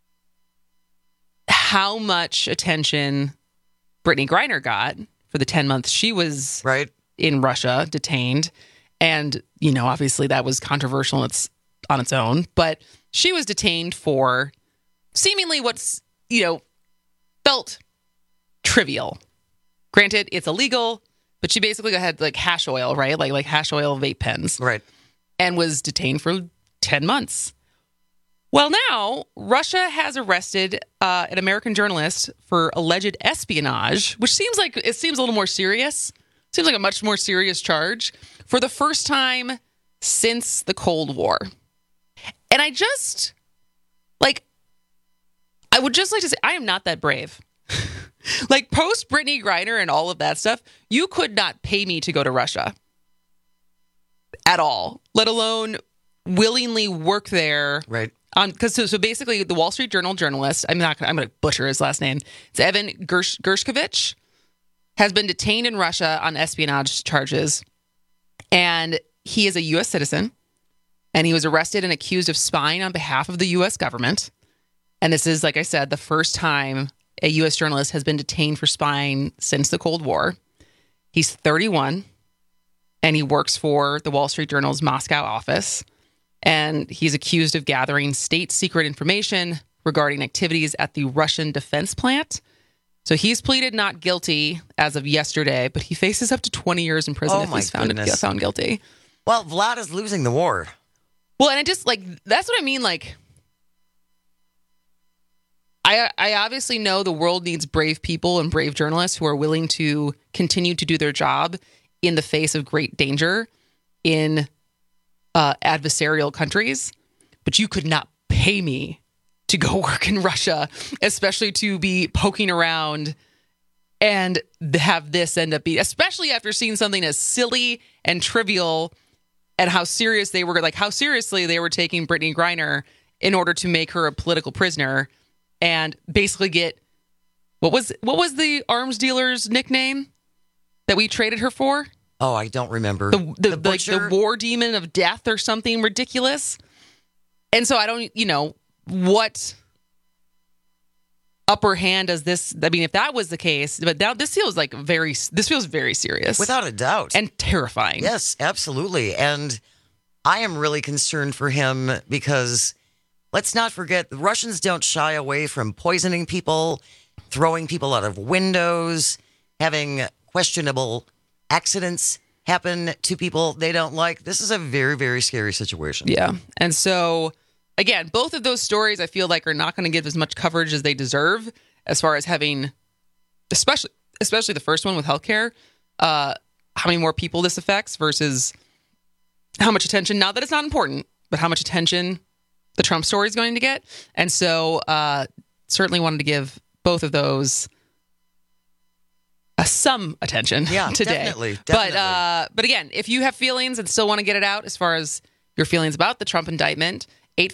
Speaker 1: how much attention Brittany Griner got for the 10 months she was in Russia, detained. And, obviously that was controversial on its own. But she was detained for seemingly what's, felt trivial. Granted, it's illegal, but she basically had like hash oil, right? Like hash oil vape pens.
Speaker 25: Right.
Speaker 1: And was detained for 10 months. Well, now Russia has arrested an American journalist for alleged espionage, which seems a little more serious. Seems like a much more serious charge for the first time since the Cold War. And I would just like to say, I am not that brave. Like post Brittany Griner and all of that stuff, you could not pay me to go to Russia at all, let alone willingly work there.
Speaker 25: Right.
Speaker 1: So basically, the Wall Street Journal journalist, I'm going to butcher his last name. It's Evan Gershkovich, has been detained in Russia on espionage charges. And he is a U.S. citizen. And he was arrested and accused of spying on behalf of the U.S. government. And this is, like I said, the first time a U.S. journalist has been detained for spying since the Cold War. He's 31, and he works for the Wall Street Journal's Moscow office. And he's accused of gathering state secret information regarding activities at the Russian defense plant. So he's pleaded not guilty as of yesterday, but he faces up to 20 years in prison if he's found guilty.
Speaker 25: Well, Vlad is losing the war.
Speaker 1: Well, and it just, like, that's what I mean. Like, I obviously know the world needs brave people and brave journalists who are willing to continue to do their job in the face of great danger in adversarial countries. But you could not pay me to go work in Russia, especially to be poking around and have this end up being, especially after seeing something as silly and trivial and how seriously they were taking Brittany Griner in order to make her a political prisoner and basically get, what was the arms dealer's nickname that we traded her for?
Speaker 25: Oh, I don't remember.
Speaker 1: The war demon of death or something ridiculous. And so I don't, what upper hand does this, I mean, if that was the case, but now this feels very serious.
Speaker 25: Without a doubt.
Speaker 1: And terrifying.
Speaker 25: Yes, absolutely. And I am really concerned for him because let's not forget, the Russians don't shy away from poisoning people, throwing people out of windows, having questionable accidents happen to people they don't like. This is a very, very scary situation.
Speaker 1: Yeah. And so, again, both of those stories I feel like are not going to give as much coverage as they deserve as far as having, especially the first one with healthcare, how many more people this affects versus how much attention, not that it's not important, but how much attention the Trump story is going to get. And so certainly wanted to give both of those some attention today.
Speaker 25: Definitely.
Speaker 1: But again, if you have feelings and still want to get it out as far as your feelings about the Trump indictment,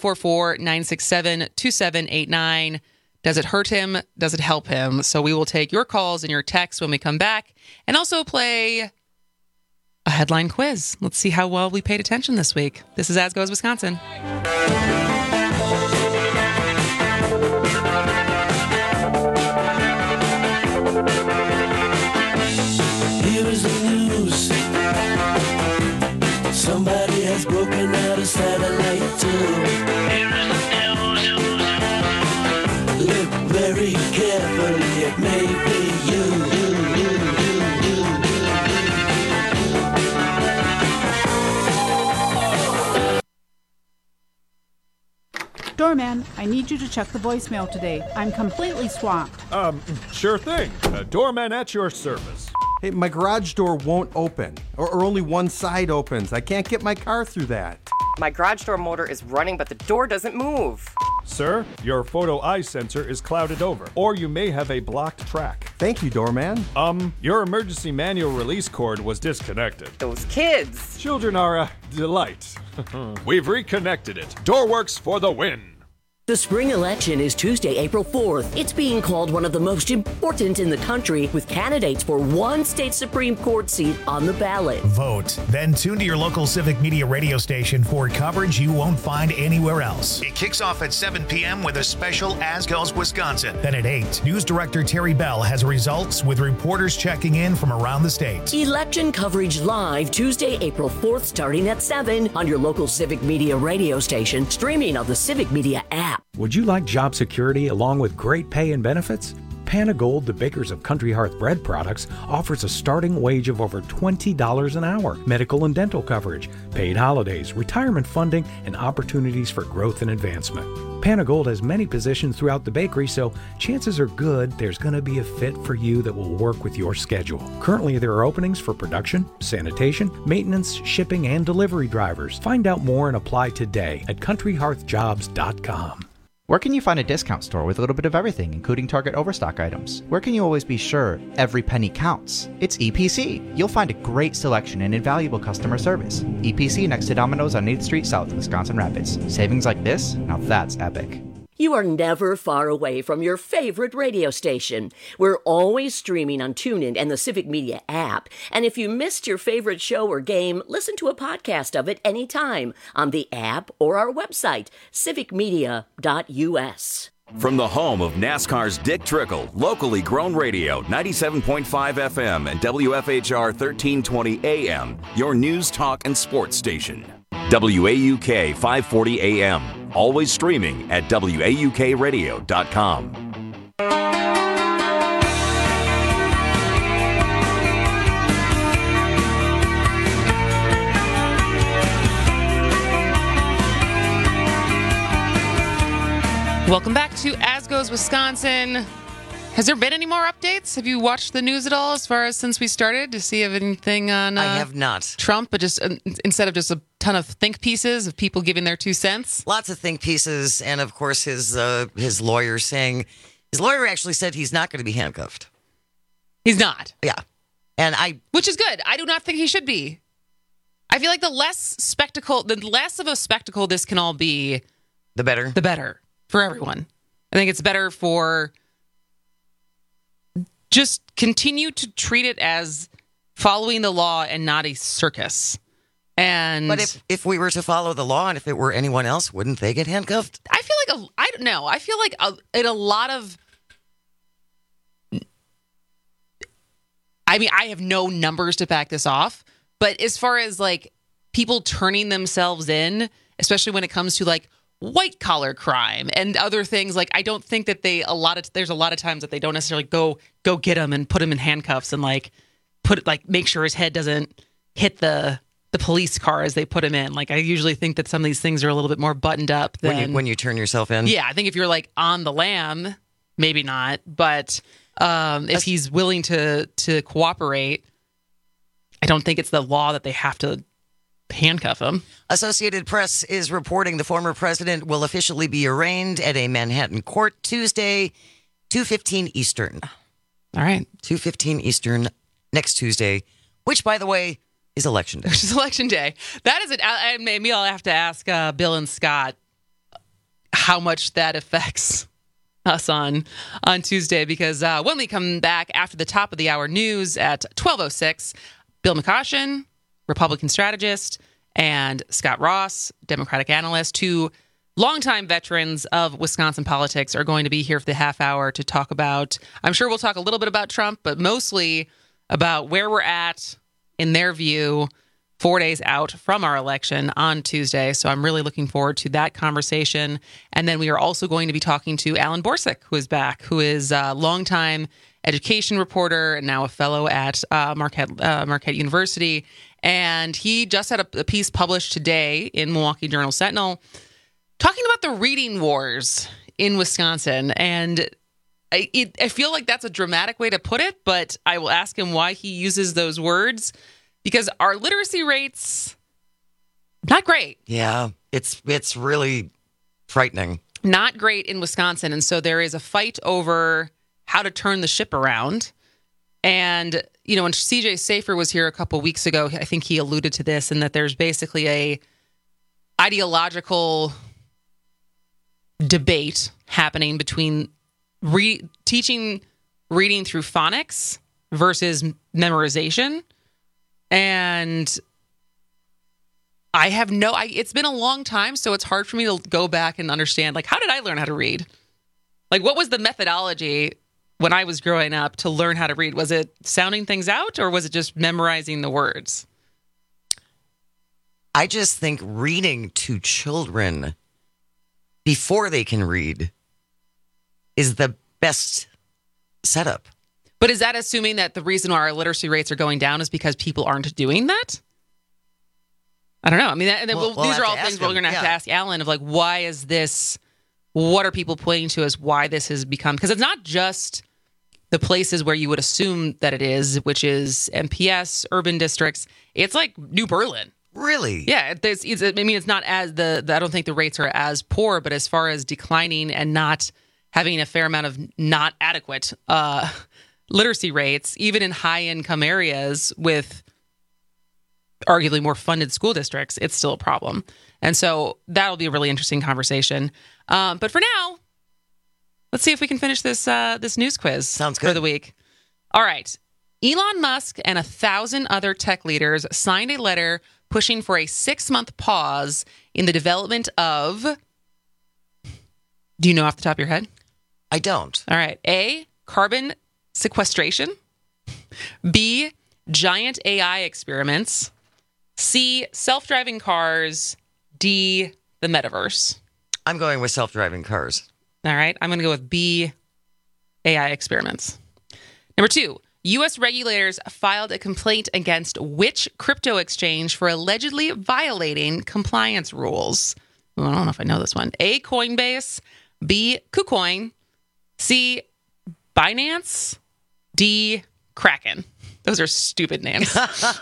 Speaker 1: 844-967-2789. Does it hurt him? Does it help him? So we will take your calls and your texts when we come back and also play a headline quiz. Let's see how well we paid attention this week. This is As Goes Wisconsin.
Speaker 2: Here's the news. Somebody has broken out a satellite too. Here's the news. Look very carefully, it may be you.
Speaker 5: Doorman, I need you to check the voicemail today. I'm completely swamped.
Speaker 27: Sure thing. Doorman at your service.
Speaker 6: Hey, my garage door won't open, or only one side opens. I can't get my car through that.
Speaker 7: My garage door motor is running, but the door doesn't move.
Speaker 27: Sir, your photo eye sensor is clouded over, or you may have a blocked track.
Speaker 6: Thank you, Doorman.
Speaker 27: Your emergency manual release cord was disconnected.
Speaker 7: Those kids.
Speaker 27: Children are a delight. We've reconnected it. Doorworks for the win.
Speaker 8: The spring election is Tuesday, April 4th. It's being called one of the most important in the country, with candidates for one state Supreme Court seat on the ballot.
Speaker 39: Vote. Then tune to your local Civic Media radio station for coverage you won't find anywhere else. It kicks off at 7 p.m. with a special As Goes Wisconsin. Then at 8, News Director Terry Bell has results with reporters checking in from around the state.
Speaker 8: Election coverage live Tuesday, April 4th, starting at 7 on your local Civic Media radio station, streaming on the Civic Media app.
Speaker 9: Would you like job security along with great pay and benefits?
Speaker 3: Panagold, the bakers of Country Hearth bread products, offers a starting wage of over $20 an hour, medical and dental coverage, paid holidays, retirement funding, and opportunities for growth and advancement. Panagold has many positions throughout the bakery, so chances are good there's going to be a fit for you that will work with your schedule. Currently, there are openings for production, sanitation, maintenance, shipping, and delivery drivers. Find out more and apply today at countryhearthjobs.com.
Speaker 4: Where can you find a discount store with a little bit of everything, including Target Overstock items? Where can you always be sure every penny counts? It's EPC. You'll find a great selection and invaluable customer service. EPC next to Domino's on 8th Street South in Wisconsin Rapids. Savings like this? Now that's epic.
Speaker 8: You are never far away from your favorite radio station. We're always streaming on TuneIn and the Civic Media app. And if you missed your favorite show or game, listen to a podcast of it anytime on the app or our website, civicmedia.us.
Speaker 9: From the home of NASCAR's Dick Trickle, locally grown radio, 97.5 FM and WFHR 1320 AM, your news, talk, and sports station. WAUK 540 AM, always streaming at WAUKradio.com.
Speaker 1: Welcome back to As Goes Wisconsin. Has there been any more updates? Have you watched the news at all as far as since we started to see if anything on
Speaker 25: I have not.
Speaker 1: Trump, but just instead of just a ton of think pieces of people giving their 2 cents?
Speaker 25: Lots of think pieces, and of course his lawyer saying, his lawyer actually said he's not going to be handcuffed.
Speaker 1: He's not.
Speaker 25: Yeah.
Speaker 1: Which is good. I do not think he should be. I feel like the less of a spectacle this can all be,
Speaker 25: the better.
Speaker 1: The better for everyone. I think it's better for just continue to treat it as following the law and not a circus.
Speaker 25: But if we were to follow the law and if it were anyone else, wouldn't they get handcuffed?
Speaker 1: I feel like I don't know. I feel like in a lot of, I mean, I have no numbers to back this off, but as far as like people turning themselves in, especially when it comes to like white collar crime and other things, like I don't think that there's a lot of times that they don't necessarily go get him and put him in handcuffs and like make sure his head doesn't hit the police car as they put him in. Like I usually think that some of these things are a little bit more buttoned up than
Speaker 25: when you turn yourself in.
Speaker 1: Yeah, I think if you're like on the lam, maybe not, but if he's willing to cooperate, I don't think it's the law that they have to handcuff him.
Speaker 25: Associated Press is reporting the former president will officially be arraigned at a Manhattan court Tuesday, 2:15 Eastern.
Speaker 1: All right.
Speaker 25: 2:15 Eastern next Tuesday, which, by the way, is Election Day.
Speaker 1: Which is Election Day. That is it. Maybe I'll have to ask Bill and Scott how much that affects us on Tuesday, because when we come back after the top of the hour news at 12:06, Bill McCoshen, Republican strategist, and Scott Ross, Democratic analyst, 2 longtime veterans of Wisconsin politics, are going to be here for the half hour to talk about, I'm sure we'll talk a little bit about Trump, but mostly about where we're at, in their view, 4 days out from our election on Tuesday. So I'm really looking forward to that conversation. And then we are also going to be talking to Alan Borsuk, who is back, who is a longtime education reporter and now a fellow at Marquette University. And he just had a piece published today in Milwaukee Journal Sentinel talking about the reading wars in Wisconsin. And I feel like that's a dramatic way to put it, but I will ask him why he uses those words, because our literacy rates, not great.
Speaker 25: Yeah, it's really frightening.
Speaker 1: Not great in Wisconsin. And so there is a fight over how to turn the ship around. And, you know, when CJ Safer was here a couple weeks ago, I think he alluded to this, and that there's basically a ideological debate happening between teaching reading through phonics versus memorization. And it's been a long time, so it's hard for me to go back and understand, like, how did I learn how to read? Like, what was the methodology when I was growing up to learn how to read? Was it sounding things out, or was it just memorizing the words?
Speaker 25: I just think reading to children before they can read is the best setup.
Speaker 1: But is that assuming that the reason why our literacy rates are going down is because people aren't doing that? I don't know. I mean, these are all things we're going to have to ask Alan of, like, why is this? What are people pointing to as why this has become? Because it's not just the places where you would assume that it is, which is MPS, urban districts. It's like New Berlin.
Speaker 25: Really?
Speaker 1: Yeah. It's not as I don't think the rates are as poor, but as far as declining and not having a fair amount of not adequate literacy rates, even in high income areas with arguably more funded school districts, it's still a problem. And so that'll be a really interesting conversation. But for now, let's see if we can finish this news quiz.
Speaker 25: Sounds good.
Speaker 1: For the week. All right. Elon Musk and 1,000 other tech leaders signed a letter pushing for a 6-month pause in the development of... Do you know off the top of your head?
Speaker 25: I don't.
Speaker 1: All right. A, carbon sequestration. B, giant AI experiments. C, self-driving cars. D, the metaverse.
Speaker 25: I'm going with self-driving cars.
Speaker 1: All right. I'm going to go with B, AI experiments. Number 2, U.S. regulators filed a complaint against which crypto exchange for allegedly violating compliance rules? Well, I don't know if I know this one. A, Coinbase. B, KuCoin. C, Binance. D, Kraken. Those are stupid names.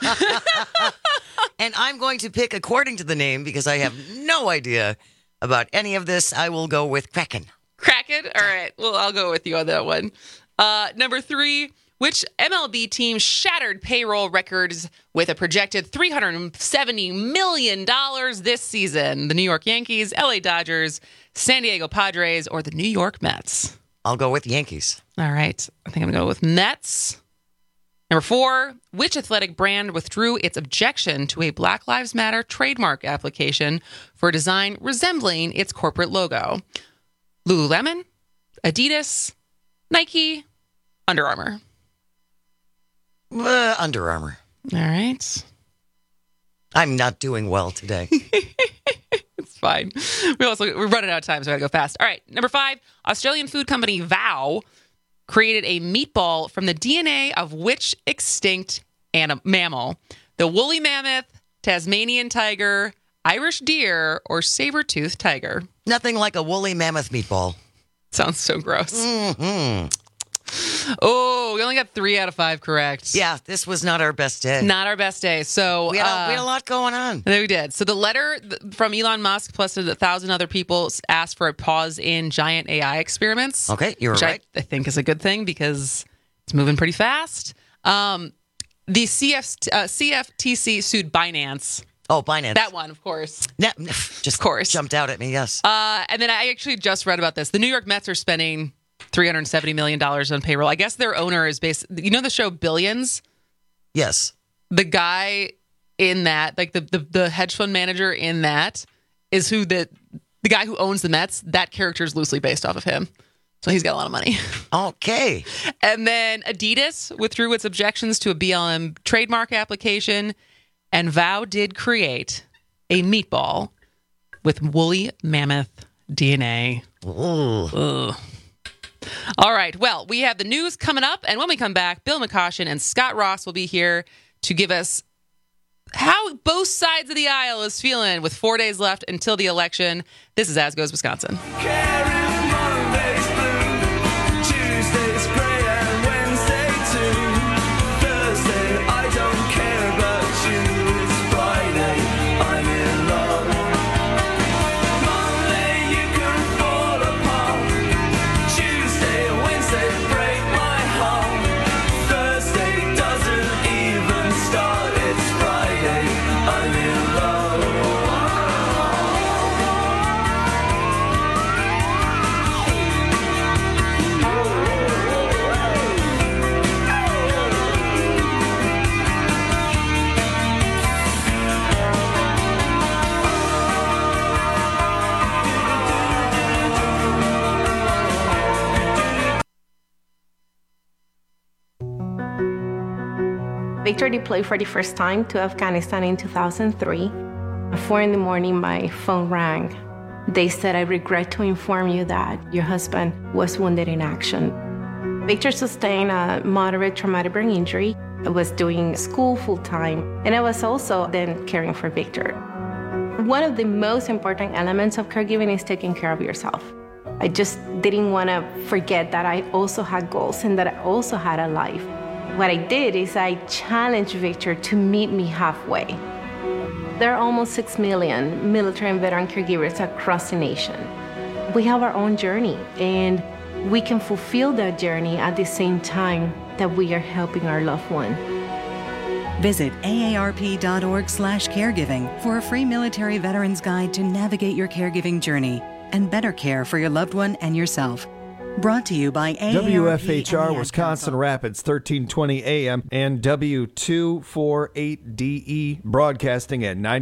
Speaker 25: And I'm going to pick according to the name because I have no idea about any of this. I will go with Kraken.
Speaker 1: Kraken? All right. Well, I'll go with you on that one. Number 3, which MLB team shattered payroll records with a projected $370 million this season? The New York Yankees, LA Dodgers, San Diego Padres, or the New York Mets?
Speaker 25: I'll go with Yankees.
Speaker 1: All right. I think I'm going to go with Mets. Number 4, which athletic brand withdrew its objection to a Black Lives Matter trademark application for a design resembling its corporate logo? Lululemon, Adidas, Nike, Under Armour.
Speaker 25: Under Armour.
Speaker 1: All right.
Speaker 25: I'm not doing well today.
Speaker 1: It's fine. We're running out of time, so I got to go fast. All right. Number 5, Australian food company Vow created a meatball from the DNA of which extinct mammal? The woolly mammoth, Tasmanian tiger, Irish deer, or saber-toothed tiger?
Speaker 25: Nothing like a woolly mammoth meatball.
Speaker 1: Sounds so gross.
Speaker 25: Mm-hmm.
Speaker 1: Oh, we only got 3 out of 5 correct.
Speaker 25: Yeah, this was not our best day.
Speaker 1: Not our best day. So
Speaker 25: we had a lot going on.
Speaker 1: We did. So the letter from Elon Musk plus 1,000 other people asked for a pause in giant AI experiments.
Speaker 25: Okay, you're
Speaker 1: which
Speaker 25: right.
Speaker 1: I think is a good thing because it's moving pretty fast. The CFTC sued Binance.
Speaker 25: Oh, Binance.
Speaker 1: That one, of course.
Speaker 25: Just of course. Jumped out at me, yes.
Speaker 1: And then I actually just read about this. The New York Mets are spending $370 million on payroll. I guess their owner is you know the show Billions?
Speaker 25: Yes.
Speaker 1: The guy in that, like the hedge fund manager in that, is who the guy who owns the Mets. That character is loosely based off of him. So he's got a lot of money.
Speaker 25: Okay.
Speaker 1: And then Adidas withdrew its objections to a BLM trademark application, and Vow did create a meatball with woolly mammoth DNA.
Speaker 25: Ooh.
Speaker 1: All right. Well, we have the news coming up, and when we come back, Bill McCoshen and Scott Ross will be here to give us how both sides of the aisle is feeling with 4 days left until the election. This is As Goes Wisconsin.
Speaker 10: Victor deployed for the first time to Afghanistan in 2003. At 4 a.m, my phone rang. They said, "I regret to inform you that your husband was wounded in action." Victor sustained a moderate traumatic brain injury. I was doing school full-time, and I was also then caring for Victor. One of the most important elements of caregiving is taking care of yourself. I just didn't want to forget that I also had goals and that I also had a life. What I did is I challenged Victor to meet me halfway. There are almost 6 million military and veteran caregivers across the nation. We have our own journey, and we can fulfill that journey at the same time that we are helping our loved one.
Speaker 11: Visit aarp.org/caregiving for a free military veterans guide to navigate your caregiving journey and better care for your loved one and yourself. Brought to you by AARP
Speaker 12: WFHR Wisconsin Rapids, 1320 AM and W248DE, broadcasting at 90.